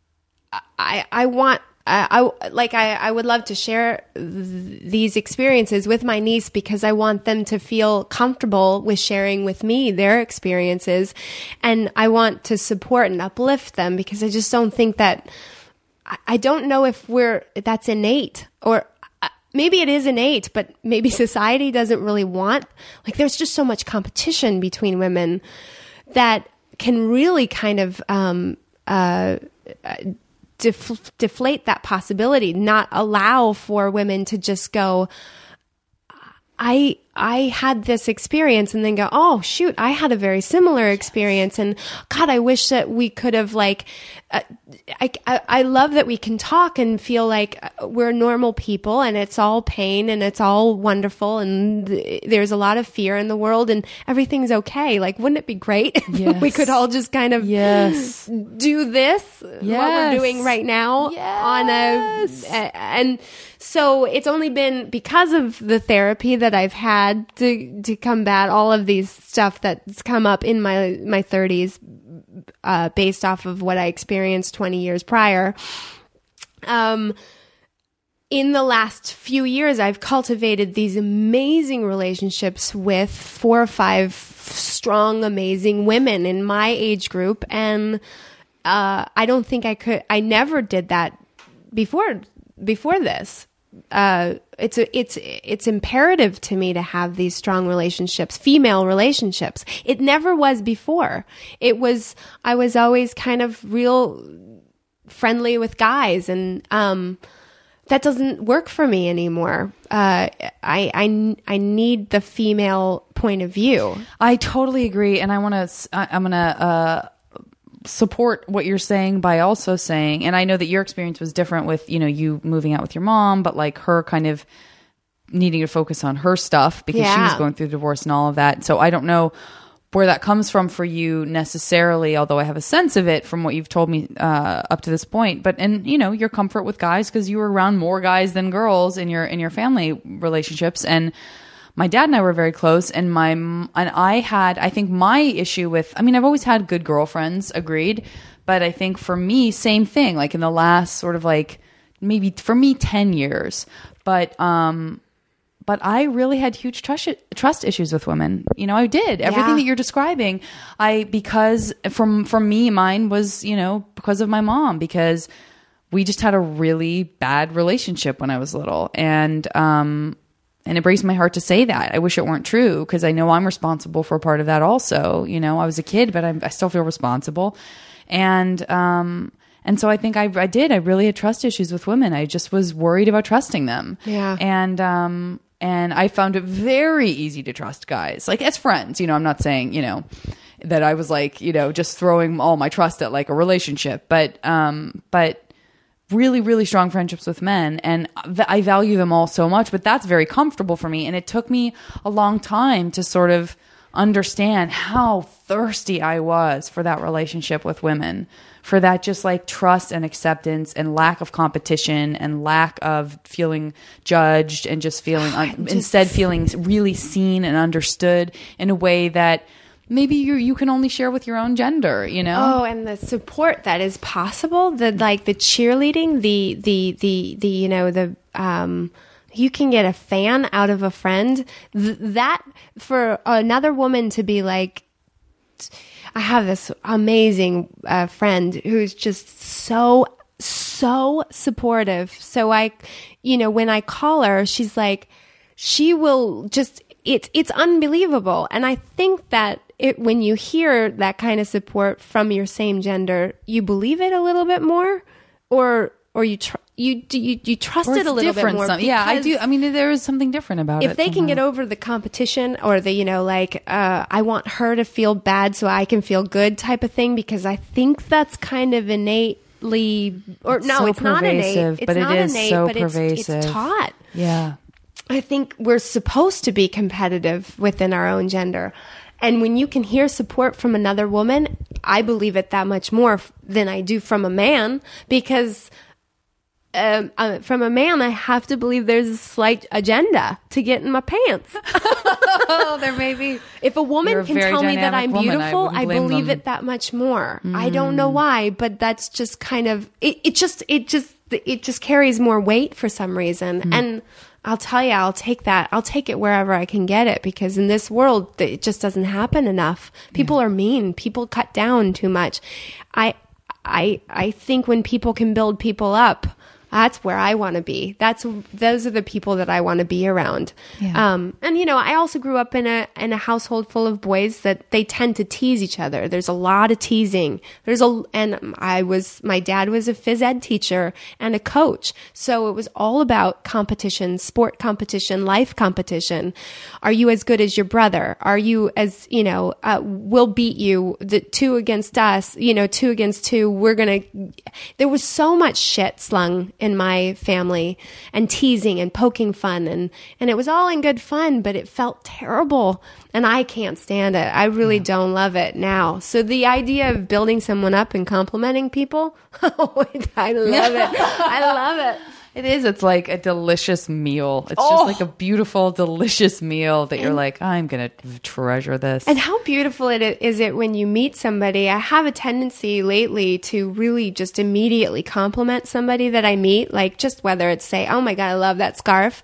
I, I want, I, I like, I, I would love to share th- these experiences with my niece, because I want them to feel comfortable with sharing with me their experiences. And I want to support and uplift them, because I just don't think that, I, I don't know if we're, that's innate, or uh, maybe it is innate, but maybe society doesn't really want, like, there's just so much competition between women that can really kind of, um, uh, uh Def- deflate that possibility, not allow for women to just go, I I had this experience, and then go, oh shoot, I had a very similar experience, and God, I wish that we could have like, uh, I, I I love that we can talk and feel like we're normal people, and it's all pain and it's all wonderful, and th- there's a lot of fear in the world, and everything's okay. Like, wouldn't it be great if Yes. we could all just kind of Yes. do this, what we're Yes. doing right now on a, Yes. a, and so it's only been because of the therapy that I've had to, to combat all of these stuff that's come up in my, my thirties, uh, based off of what I experienced twenty years prior. Um, in the last few years, I've cultivated these amazing relationships with four or five strong, amazing women in my age group. And, uh, I don't think I could, I never did that before, before this. Uh, it's a, it's, it's imperative to me to have these strong relationships, female relationships. It never was before. It was, I was always kind of real friendly with guys, and, um, that doesn't work for me anymore. Uh, I, I, I need the female point of view. I totally agree. And I want to, I'm going to, uh, support what you're saying by also saying, and I know that your experience was different with, you know, you moving out with your mom, but like her kind of needing to focus on her stuff because yeah. she was going through divorce and all of that. So I don't know where that comes from for you necessarily, although I have a sense of it from what you've told me uh, up to this point. But, and you know, your comfort with guys because you were around more guys than girls in your, in your family relationships. And my dad and I were very close, and my, and I had, I think my issue with, I mean, I've always had good girlfriends, agreed. But I think for me, same thing, like in the last sort of like, maybe for me, ten years. But, um, But I really had huge trust trust issues with women. You know, I did everything yeah. that you're describing. I because from from me, mine was, you know, because of my mom, because we just had a really bad relationship when I was little, and um, and it breaks my heart to say that. I wish it weren't true because I know I'm responsible for a part of that also. You know, I was a kid, but I, I still feel responsible, and um. And so I think I, I did. I really had trust issues with women. I just was worried about trusting them. Yeah. And um, and I found it very easy to trust guys, like as friends. You know, I'm not saying, you know, that I was like, you know, just throwing all my trust at like a relationship, but um, but really, really strong friendships with men, and th- I value them all so much. But that's very comfortable for me, and it took me a long time to sort of understand how thirsty I was for that relationship with women, for that just like trust and acceptance and lack of competition and lack of feeling judged and just feeling un- just, instead feeling really seen and understood in a way that maybe you you can only share with your own gender, you know? Oh, and the support that is possible, the like the cheerleading, the the the the you know, the um you can get a fan out of a friend. Th- that for another woman to be like, I have this amazing uh, friend who's just so, so supportive. So I, you know, when I call her, she's like, she will just, it's, it's unbelievable. And I think that it, when you hear that kind of support from your same gender, you believe it a little bit more, or, or you tr- you you you trust or it a little bit more. Some, yeah, I do. I mean, there is something different about if it. If they somehow. can get over the competition or the, you know, like, uh, I want her to feel bad so I can feel good type of thing, because I think that's kind of innately, or it's no, so it's not innate. It's but not it is innate, so but it's, pervasive. it's taught. Yeah. I think we're supposed to be competitive within our own gender. And when you can hear support from another woman, I believe it that much more f- than I do from a man, because um, uh, from a man, I have to believe there's a slight agenda to get in my pants. Oh, there may be. If a woman You're a can very tell me that I'm dynamic woman. beautiful, I I, wouldn't blame believe them. it that much more. Mm. I don't know why, but that's just kind of, it, it just, it just, it just carries more weight for some reason. Mm. And I'll tell you, I'll take that. I'll take it wherever I can get it, because in this world, it just doesn't happen enough. People yeah. are mean. People cut down too much. I, I, I think when people can build people up, that's where I want to be. That's those are the people that I want to be around. Yeah. Um, and you know, I also grew up in a in a household full of boys that they tend to tease each other. There's a lot of teasing. There's a and I was my dad was a phys ed teacher and a coach, so it was all about competition, sport competition, life competition. Are you as good as your brother? Are you as you know? Uh, we'll beat you. The two against us. You know, two against two. We're gonna. There was so much shit slung in my family, and teasing and poking fun, and and it was all in good fun, but it felt terrible, and I can't stand it. I really yeah. don't love it now. So the idea of building someone up and complimenting people, oh, I love it. I love it. It is. It's like a delicious meal. It's oh. just like a beautiful, delicious meal that and, you're like, I'm going to treasure this. And how beautiful it is it when you meet somebody. I have a tendency lately to really just immediately compliment somebody that I meet, like just whether it's say, oh my God, I love that scarf.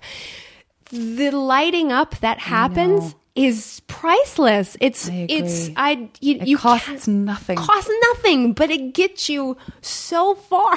The lighting up that happens is priceless. It's, I it's, I, you, it you costs nothing. Costs nothing, but it gets you so far.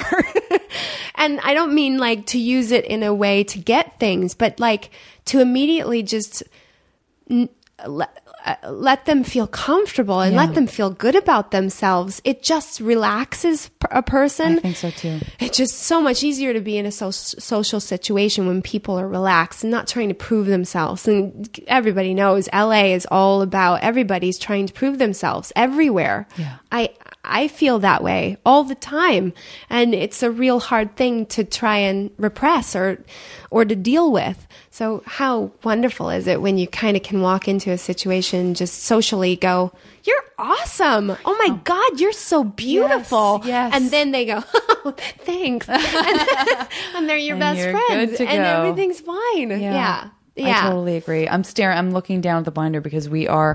And I don't mean like to use it in a way to get things, but like to immediately just, let, uh, let them feel comfortable and Yeah. let them feel good about themselves. It just relaxes p- a person. I think so too. It's just so much easier to be in a so- social situation when people are relaxed and not trying to prove themselves. And everybody knows L A is all about everybody's trying to prove themselves everywhere. Yeah. I I feel that way all the time, and it's a real hard thing to try and repress or or to deal with. So how wonderful is it when you kind of can walk into a situation, just socially go, "You're awesome. Oh my God, you're so beautiful." Yes, yes. And then they go, "Oh, thanks." And, and they're your And best you're friends good to and go. everything's fine. Yeah. Yeah. I totally agree. I'm staring. I'm looking down at the binder because we are.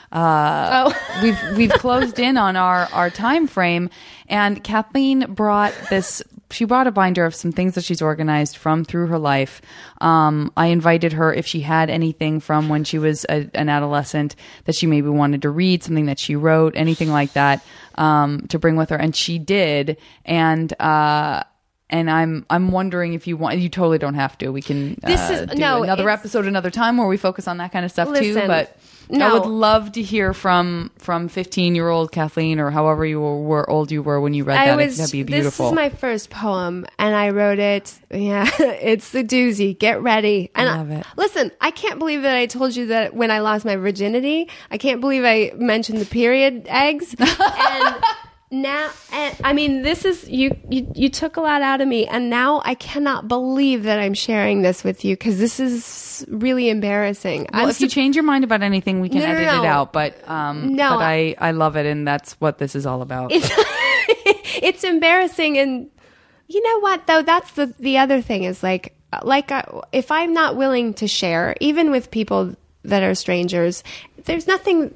Uh, Oh. we've we've closed in on our our time frame, and Kathleen brought this. She brought a binder of some things that she's organized from through her life. Um, I invited her if she had anything from when she was a, an adolescent that she maybe wanted to read, something that she wrote, anything like that, um, to bring with her, and she did. And uh, and I'm I'm wondering if you want. You totally don't have to. We can uh, This is- do no, another it's- episode another time where we focus on that kind of stuff too. Listen, But I no. would love to hear from from fifteen year old Kathleen, or however you were, were old you were when you read I that. was, That'd be beautiful. This is my first poem, and I wrote it. Yeah, it's the doozy. Get ready. And I love it. Listen, I can't believe that I told you that when I lost my virginity. I can't believe I mentioned the period eggs. And now, and, I mean, this is you, you. You took a lot out of me, and now I cannot believe that I'm sharing this with you because this is really embarrassing. Well, I'm if you sup- change your mind about anything, we can No, no, edit no. it out. But um, No, but I I love it, and that's what this is all about. it's it's embarrassing, and you know what though, that's the the other thing is like like uh, if I'm not willing to share even with people that are strangers, there's nothing,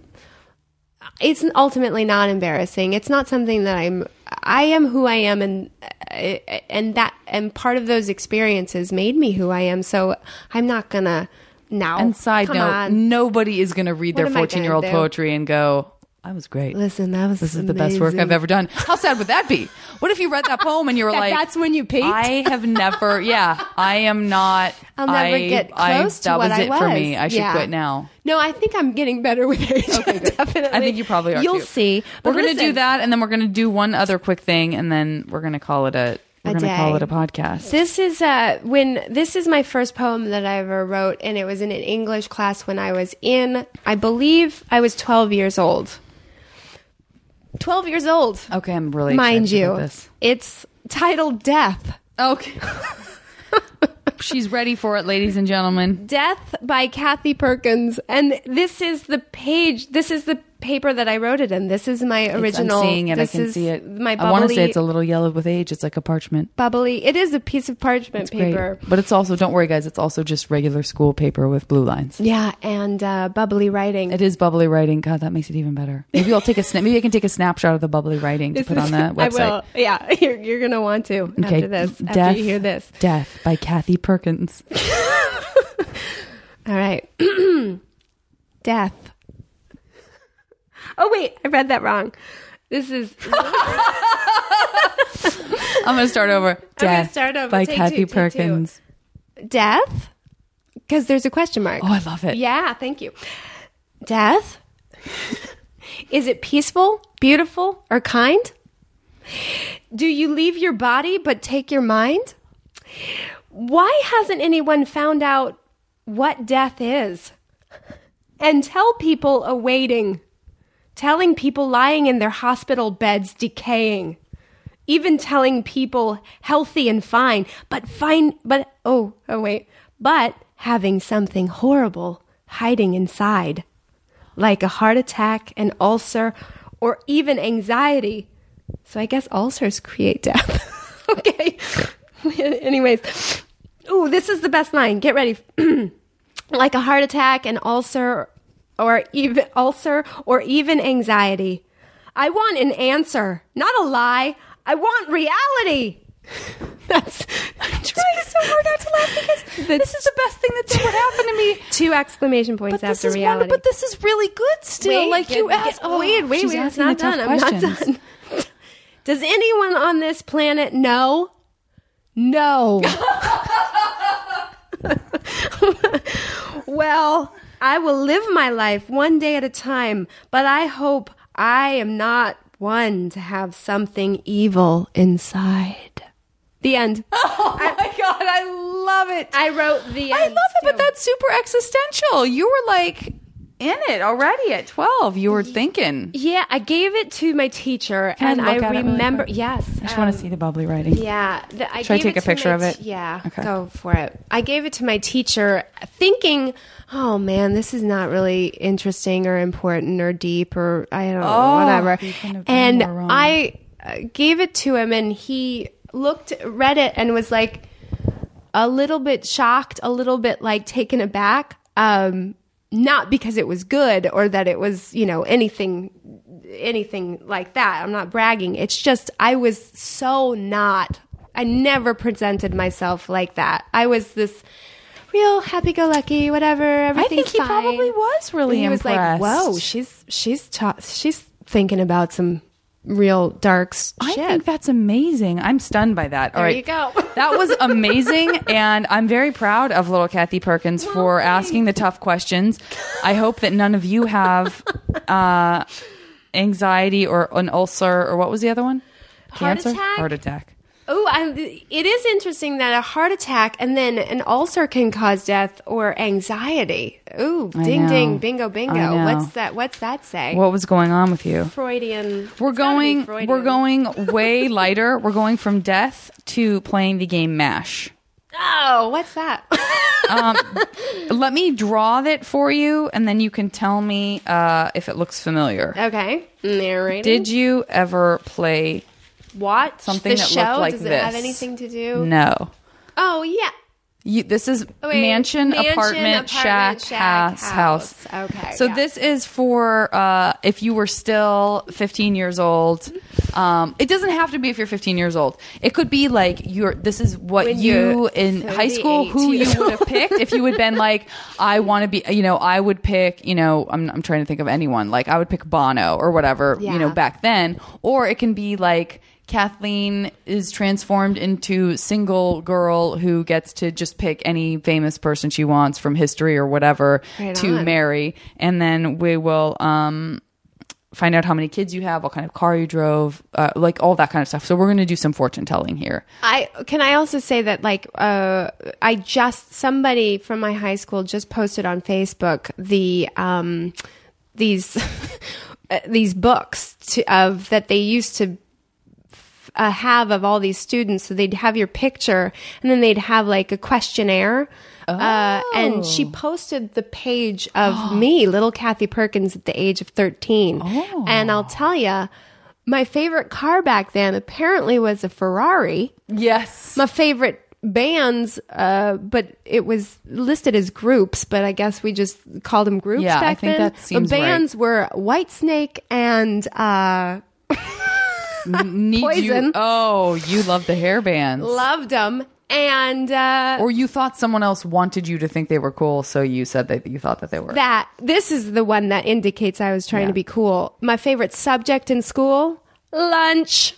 it's ultimately not embarrassing. It's not something that I'm I am who I am, and and that and part of those experiences made me who I am, so I'm not gonna now. And side come note, on. nobody is going to read What their am I gonna fourteen year old do? poetry and go, "I was great. Listen, that was This is the best work I've amazing. ever done." How sad would that be? What if you read that poem and you were That- like, that's when you peaked? I have never, yeah, I am not. I'll never I, get I- close to that what was I it for was. me. I should Yeah. quit now. No, I think I'm getting better with age. Definitely. I think you probably are. You'll too. see. We're But going to do listen, that, and then we're going to do one other quick thing, and then we're going to call it a. We're A going to call day. it a podcast. This is uh when this is my first poem that I ever wrote, and it was in an English class when I was in, I believe I was twelve years old. twelve years old, Okay, I'm really mind excited you. about this. It's titled Death. Okay. She's ready for it, ladies and gentlemen. Death by Kathy Perkins. And this is the page, this is the paper that I wrote it in. This is my original. I'm seeing it. This I can is see it. My I want to say bubbly- it's a little yellow with age. It's like a parchment. bubbly. It is a piece of parchment It's paper. great. But it's also, don't worry, guys, it's also just regular school paper with blue lines. Yeah, and uh, bubbly writing. It is bubbly writing. God, that makes it even better. Maybe I'll take a snap. Maybe I can take a snapshot of the bubbly writing to This put is- on that website. I will. Yeah, you're, you're going to want to Okay. after this. Death, After you hear this. Death by Kathy Perkins. All right. Death. Oh, wait. I read that wrong. This is... I'm going to start over. gonna Death start over. by Take Kathy two, take two. Perkins. Death? Because there's a question mark. Oh, I love it. Yeah, thank you. Death? Is it peaceful, beautiful, or kind? Do you leave your body but take your mind? Why hasn't anyone found out what death is? And tell people awaiting, telling people lying in their hospital beds decaying, even telling people healthy and fine, but fine, but, oh, oh wait, but having something horrible hiding inside, like a heart attack, an ulcer, or even anxiety. So I guess ulcers create death. Okay. Anyways. Ooh, this is the best line. Get ready. Like a heart attack, an ulcer, or even ulcer, or even anxiety. I want an answer, not a lie. I want reality. That's I'm trying so hard not to laugh because this is the best thing that's ever happened to me. two exclamation points But this after is reality. wonderful. But this is really good still. Wait, like get- you get- asked. Oh, wait, wait, she's wait. It's asking not the tough done. I'm not questions. done. Does anyone on this planet know? No. Well, I will live my life one day at a time, but I hope I am not one to have something evil inside. The end. Oh my I, God, I love it. I wrote the end. I love it, too. But that's super existential. You were like in it already at twelve. You were thinking. Yeah, I gave it to my teacher, Can and I, I remember. Really yes, I just um, want to see the bubbly writing. Yeah, the, I should I gave take it a picture my of it? T- yeah, okay. Go for it. I gave it to my teacher, thinking, "Oh man, this is not really interesting or important or deep or I don't know, oh, whatever." And wrong. I uh, gave it to him, and he looked, read it, and was like a little bit shocked, a little bit like taken aback. Um, Not because it was good or that it was, you know, anything, anything like that. I'm not bragging. It's just, I was so not, I never presented myself like that. I was this real happy-go-lucky, whatever, everything's I think he fine. probably was really and he impressed. was like, whoa, she's, she's, ta- she's thinking about some real dark shit. I think that's amazing. I'm stunned by that. There All right. you go. That was amazing. And I'm very proud of little Kathy Perkins Well, for thanks. asking the tough questions. I hope that none of you have uh, anxiety or an ulcer or what was the other one? Heart Cancer? attack? Heart attack. Oh, it is interesting that a heart attack and then an ulcer can cause death or anxiety. Ooh, I ding know. ding, bingo bingo. I know. What's that? What's that say? What was going on with you? Freudian. We're It's gotta be going Freudian. we're going way lighter. We're going from death to playing the game MASH. Oh, what's that? um, let me draw that for you, and then you can tell me uh, if it looks familiar. Okay, narrating. Did you ever play watch something the that show? looked like Does this? it have anything to do? No. Oh yeah. You, this is Wait, mansion, mansion, apartment, apartment, shack, shack, house, house. house. Okay, So yeah. this is for uh, if you were still fifteen years old. Um, it doesn't have to be if you're fifteen years old. It could be like you're. This is what When you you're in high school who you years would have picked if you had been like, I want to be. You know, I would pick. You know, I'm I'm trying to think of anyone. Like I would pick Bono or whatever. Yeah. You know, back then. Or it can be like Kathleen is transformed into single girl who gets to just pick any famous person she wants from history or whatever Right to on. marry, and then we will um, find out how many kids you have, what kind of car you drove, uh, like all that kind of stuff. So we're going to do some fortune telling here. I can I also say that like uh, I just somebody from my high school just posted on Facebook the um, these these books to, of that they used to uh, have of all these students. So they'd have your picture and then they'd have like a questionnaire. Uh, and she posted the page of me, little Kathy Perkins, at the age of thirteen. Oh. And I'll tell you, my favorite car back then apparently was a Ferrari. Yes. My favorite bands, uh, but it was listed as groups, but I guess we just called them groups Yeah, I back think then. that seems the bands were Whitesnake and uh, Need Poison. You, oh, you love the hair bands. loved them. And uh, Or you thought someone else wanted you to think they were cool, so you said that you thought that they were. that this is the one that indicates I was trying Yeah. to be cool. My favorite subject in school, lunch.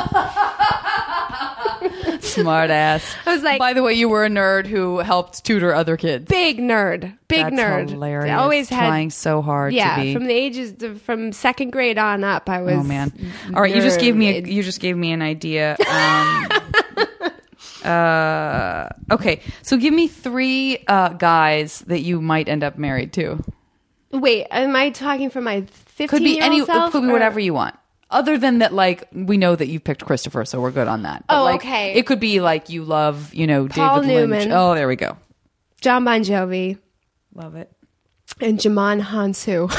Smart ass. I was like- by the way, you were a nerd who helped tutor other kids. Big nerd, big That's nerd. hilarious. Always had Trying so hard yeah, to be. from the ages of, from second grade on up, I was. Oh man! All right, you just gave me a, nerd. you just gave me an idea. Um, uh, okay, so give me three uh, guys that you might end up married to. Wait, am I talking for my fifteen Could be year any. old self? It could be or- whatever you want. Other than that, like we know that you picked Christopher, so we're good on that. But, Oh, like, okay. It could be like you love, you know, Paul David Lynch. Newman. Oh, there we go. John Bon Jovi Love it. and Jamon Hansu.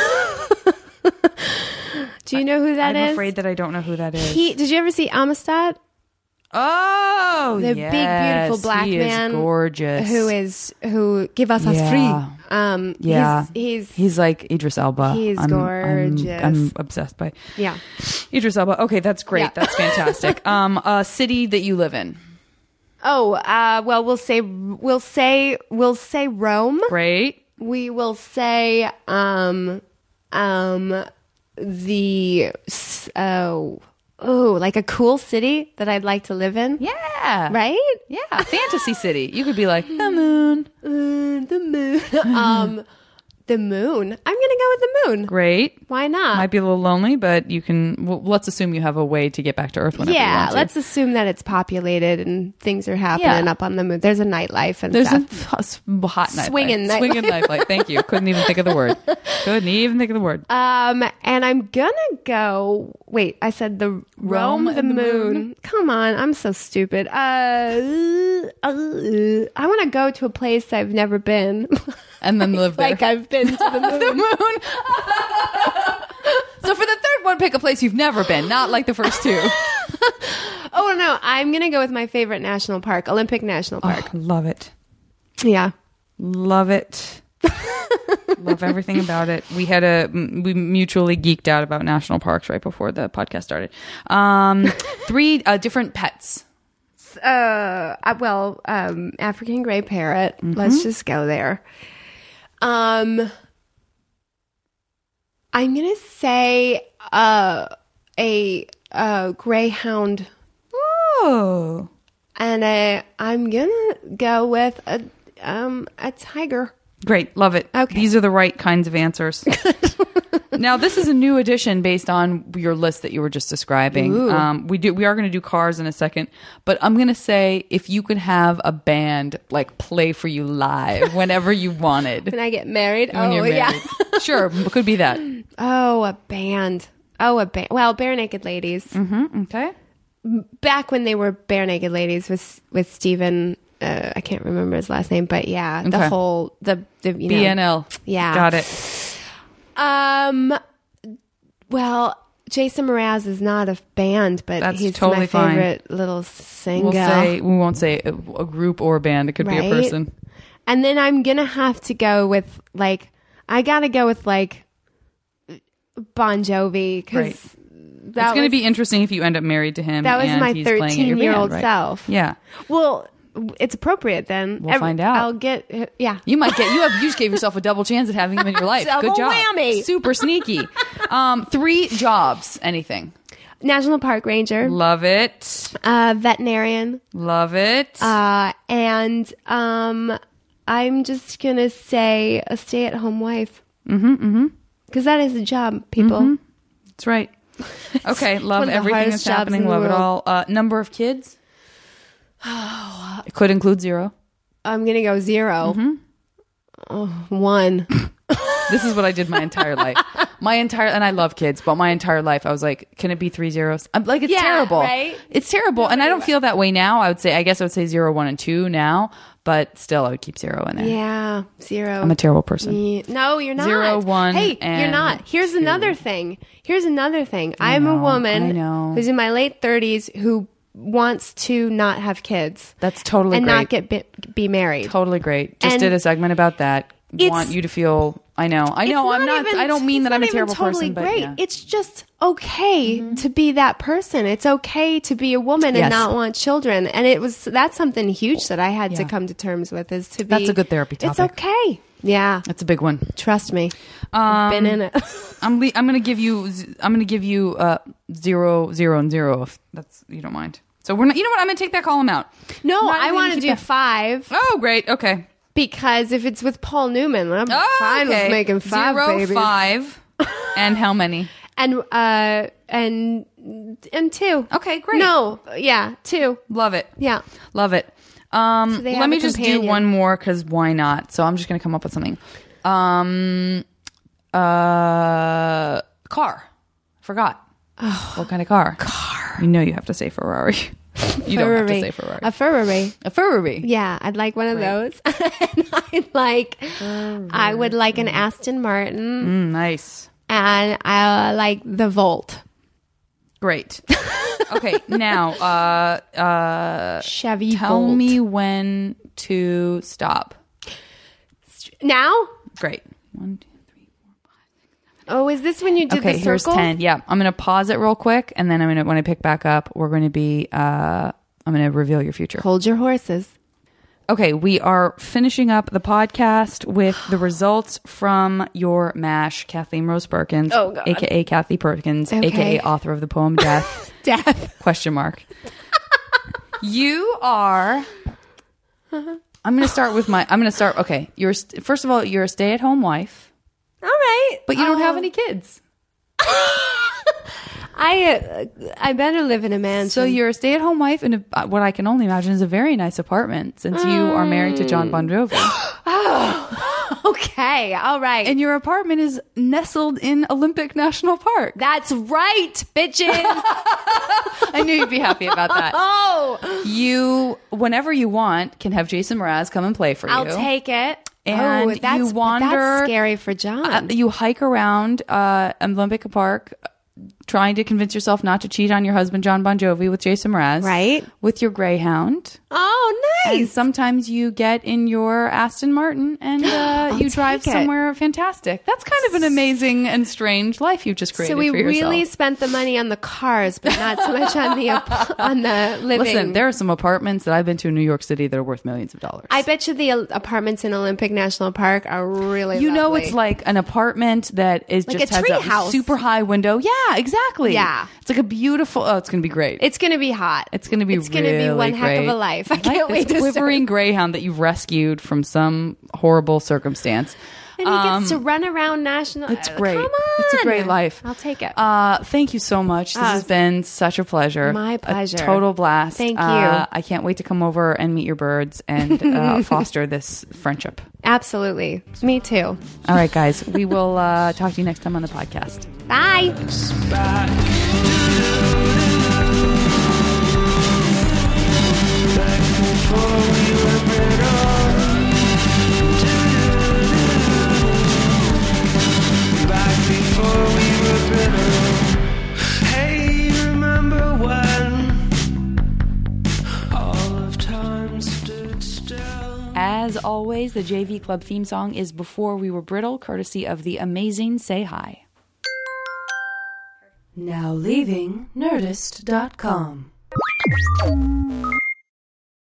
Do you know who that I'm is? afraid that I don't know who that is. He, did you ever see Amistad? oh, The yes. big, beautiful black he man is gorgeous. who is who give us us Yeah. free. Um, Yeah, he's, he's he's like Idris Elba. He's I'm, gorgeous. I'm, I'm obsessed by yeah. Idris Elba. Okay, that's great. Yeah. That's fantastic. um, a city that you live in. Oh, uh, well, we'll say we'll say we'll say Rome. Great. We will say um um the s- oh oh like a cool city that I'd like to live in. Yeah. Right? Yeah. Fantasy city. You could be like the moon. Uh, the moon. um, The moon. I'm going to go with the moon. Great. Why not? Might be a little lonely, but you can. Well, let's assume you have a way to get back to Earth whenever you Yeah, want to. let's assume that it's populated and things are happening Yeah. up on the moon. There's a nightlife and There's stuff. a, a s- hot night Swinging light. Swinging nightlife. nightlight. Thank you. Couldn't even think of the word. Couldn't even think of the word. Um, and I'm gonna go. Wait, I said the Rome, Rome the, and the moon. moon. Come on, I'm so stupid. Uh, uh, I want to go to a place I've never been. And then live there. Like I've been to the moon. the moon. So for the third one, pick a place you've never been, not like the first two. Oh no, I'm gonna go with my favorite national park, Olympic National Park. Oh, love it. Yeah. Love it. Love everything about it. We had a we mutually geeked out about national parks right before the podcast started. Um, three uh, different pets. Uh, uh, well, um, African gray parrot. Mm-hmm. Let's just go there. Um, I'm gonna say uh, a uh, greyhound, Oh, and a, I'm gonna go with a um a tiger. great. Love it. Okay. These are the right kinds of answers. Now, this is a new addition based on your list that you were just describing. Ooh. Um, we do we are going to do cars in a second, but I'm going to say if you could have a band like play for you live whenever you wanted. When I get married, When oh you're yeah. married. Sure, could be that. Oh, a band. Oh, a band. Well, Bare Naked Ladies. Mm-hmm, okay. Back when they were Bare Naked Ladies with with Steven, uh, I can't remember his last name, but yeah, the Okay. whole the the you know, B N L. Yeah. Got it. Um, well, Jason Mraz is not a band, but That's he's totally my fine. favorite little singer. We'll say we won't say a, a group or a band. It could be a Right? person. And then I'm gonna have to go with like I gotta go with like Bon Jovi because Right. that It's going to was- be interesting if you end up married to him. that was and my he's playing at your thirteen year old band, right? self. Yeah, Well, it's appropriate then. We'll find out. I'll get yeah. you might get. You have. You just gave yourself a double chance at having him in your life. Double Good job. whammy. Super sneaky. Um, three jobs. Anything. National Park Ranger, Love it. uh, veterinarian, Love it. uh, and um, I'm just gonna say a stay-at-home wife. Mm-hmm. Mm-hmm. Because that is a job, people. Mm-hmm. That's right. Okay. one Love of the everything hardest that's jobs happening. in the Love it world. all. Uh, number of kids. It could include zero. I'm gonna go zero. Mm-hmm. Oh, one. This is what I did my entire life. My entire and I love kids, but my entire life I was like, can it be three zeros? I'm like, it's Yeah, terrible. right? It's terrible, and I don't feel that way now. I would say, I guess I would say zero, one, and two now, but still, I would keep zero in there. Yeah, zero. I'm a terrible person. Yeah. No, you're not. Zero, one, Hey, you're and not. Here's two. another thing. Here's another thing. I'm a know, woman I know. who's in my late thirties who wants to not have kids That's totally and great. not get bi- be married. Totally great. Just And did a segment about that. it's- Want you to feel. I know. I It's know. I'm not. even- I don't mean it's that I'm not a terrible even totally person. But great. yeah. Mm-hmm. It's just okay to be that person. It's okay to be a woman Yes. and not want children. And it was that's something huge that I had to Yeah. come to terms with. Is to be. That's a good therapy It's topic. okay. Yeah, That's a big one. trust me. I've been in it. I'm. Le- I'm going to give you. z- I'm going to give you uh, zero, zero, and zero. If that's you don't mind. So we're not. You know what? I'm going to take that column out. No, Not I even want to keep do that. five. Oh, great. Okay. Because if it's with Paul Newman, I'm Oh, fine okay. with making five Zero, babies. five, and how many? And uh and and two. Okay, great. No, yeah, two. Love it. Yeah. Love it. Um, So they let have me a just do companion. one more because why not? So I'm just going to come up with something. Um, uh, car. Forgot. What kind of car? Car. You know you have to say Ferrari. You don't have to say Ferrari. A Ferrari. A Ferrari. Yeah, I'd like one of those. And I'd like I would like an Aston Martin Mm, nice. and I like the Volt. Great. Okay, now uh, uh, Chevy tell Volt. me when to stop. Now? Great. One, two, three. Oh, is this when you did Okay, the here's circle? ten. Yeah, I'm gonna pause it real quick, and then I'm gonna when I pick back up, we're gonna be. Uh, I'm gonna reveal your future. Hold your horses. Okay, we are finishing up the podcast with the results from your MASH, Kathleen Rose Perkins, Oh, God. aka Kathy Perkins, Okay. aka author of the poem Death. Death. Question mark. You are. I'm going to start with my. I'm going to start. Okay, you're st- first of all, you're a stay-at-home wife. right. But you don't have Oh. any kids. I uh, I better live in a mansion. So you're a stay-at-home wife in a, what I can only imagine is a very nice apartment since you are married to John Bon Jovi. Oh, okay. All right. And your apartment is nestled in Olympic National Park. That's right, bitches. I knew you'd be happy about that. Oh, You, whenever you want, can have Jason Mraz come and play for you. I'll take it. And oh, that's, you but wander- That's scary for John. Uh, you hike around uh, Olympic Park trying to convince yourself not to cheat on your husband, John Bon Jovi, with Jason Mraz. Right. With your Greyhound. oh, And nice. sometimes you get in your Aston Martin and uh, you drive take it. somewhere fantastic. That's kind of an amazing and strange life you've just created So we for yourself. really spent the money on the cars, but not so much on the ap- on the living. Listen, there are some apartments that I've been to in New York City that are worth millions of dollars. I bet you the apartments in Olympic National Park are really You know, lovely. it's like an apartment that is Like just a has tree a house. super high window. Yeah, exactly. Yeah. It's like a beautiful, oh, it's going to be great. It's going to be hot. It's going to be It's going to be really one heck of great. a life. I Like can't this wait to quivering start. greyhound that you've rescued from some horrible circumstance. And he Um, gets to run around national. It's uh, great. Come It's a on. great life. I'll take it. Uh, thank you so much. This Uh, has been such a pleasure. my pleasure. A total blast. Thank you. Uh, I can't wait to come over and meet your birds and uh, foster this friendship. Absolutely. Me too. All right, guys. We will uh, talk to you next time on the podcast. Bye. As always, the J V Club theme song is Before We Were Brittle, courtesy of the amazing Say Hi. Now leaving Nerdist dot com.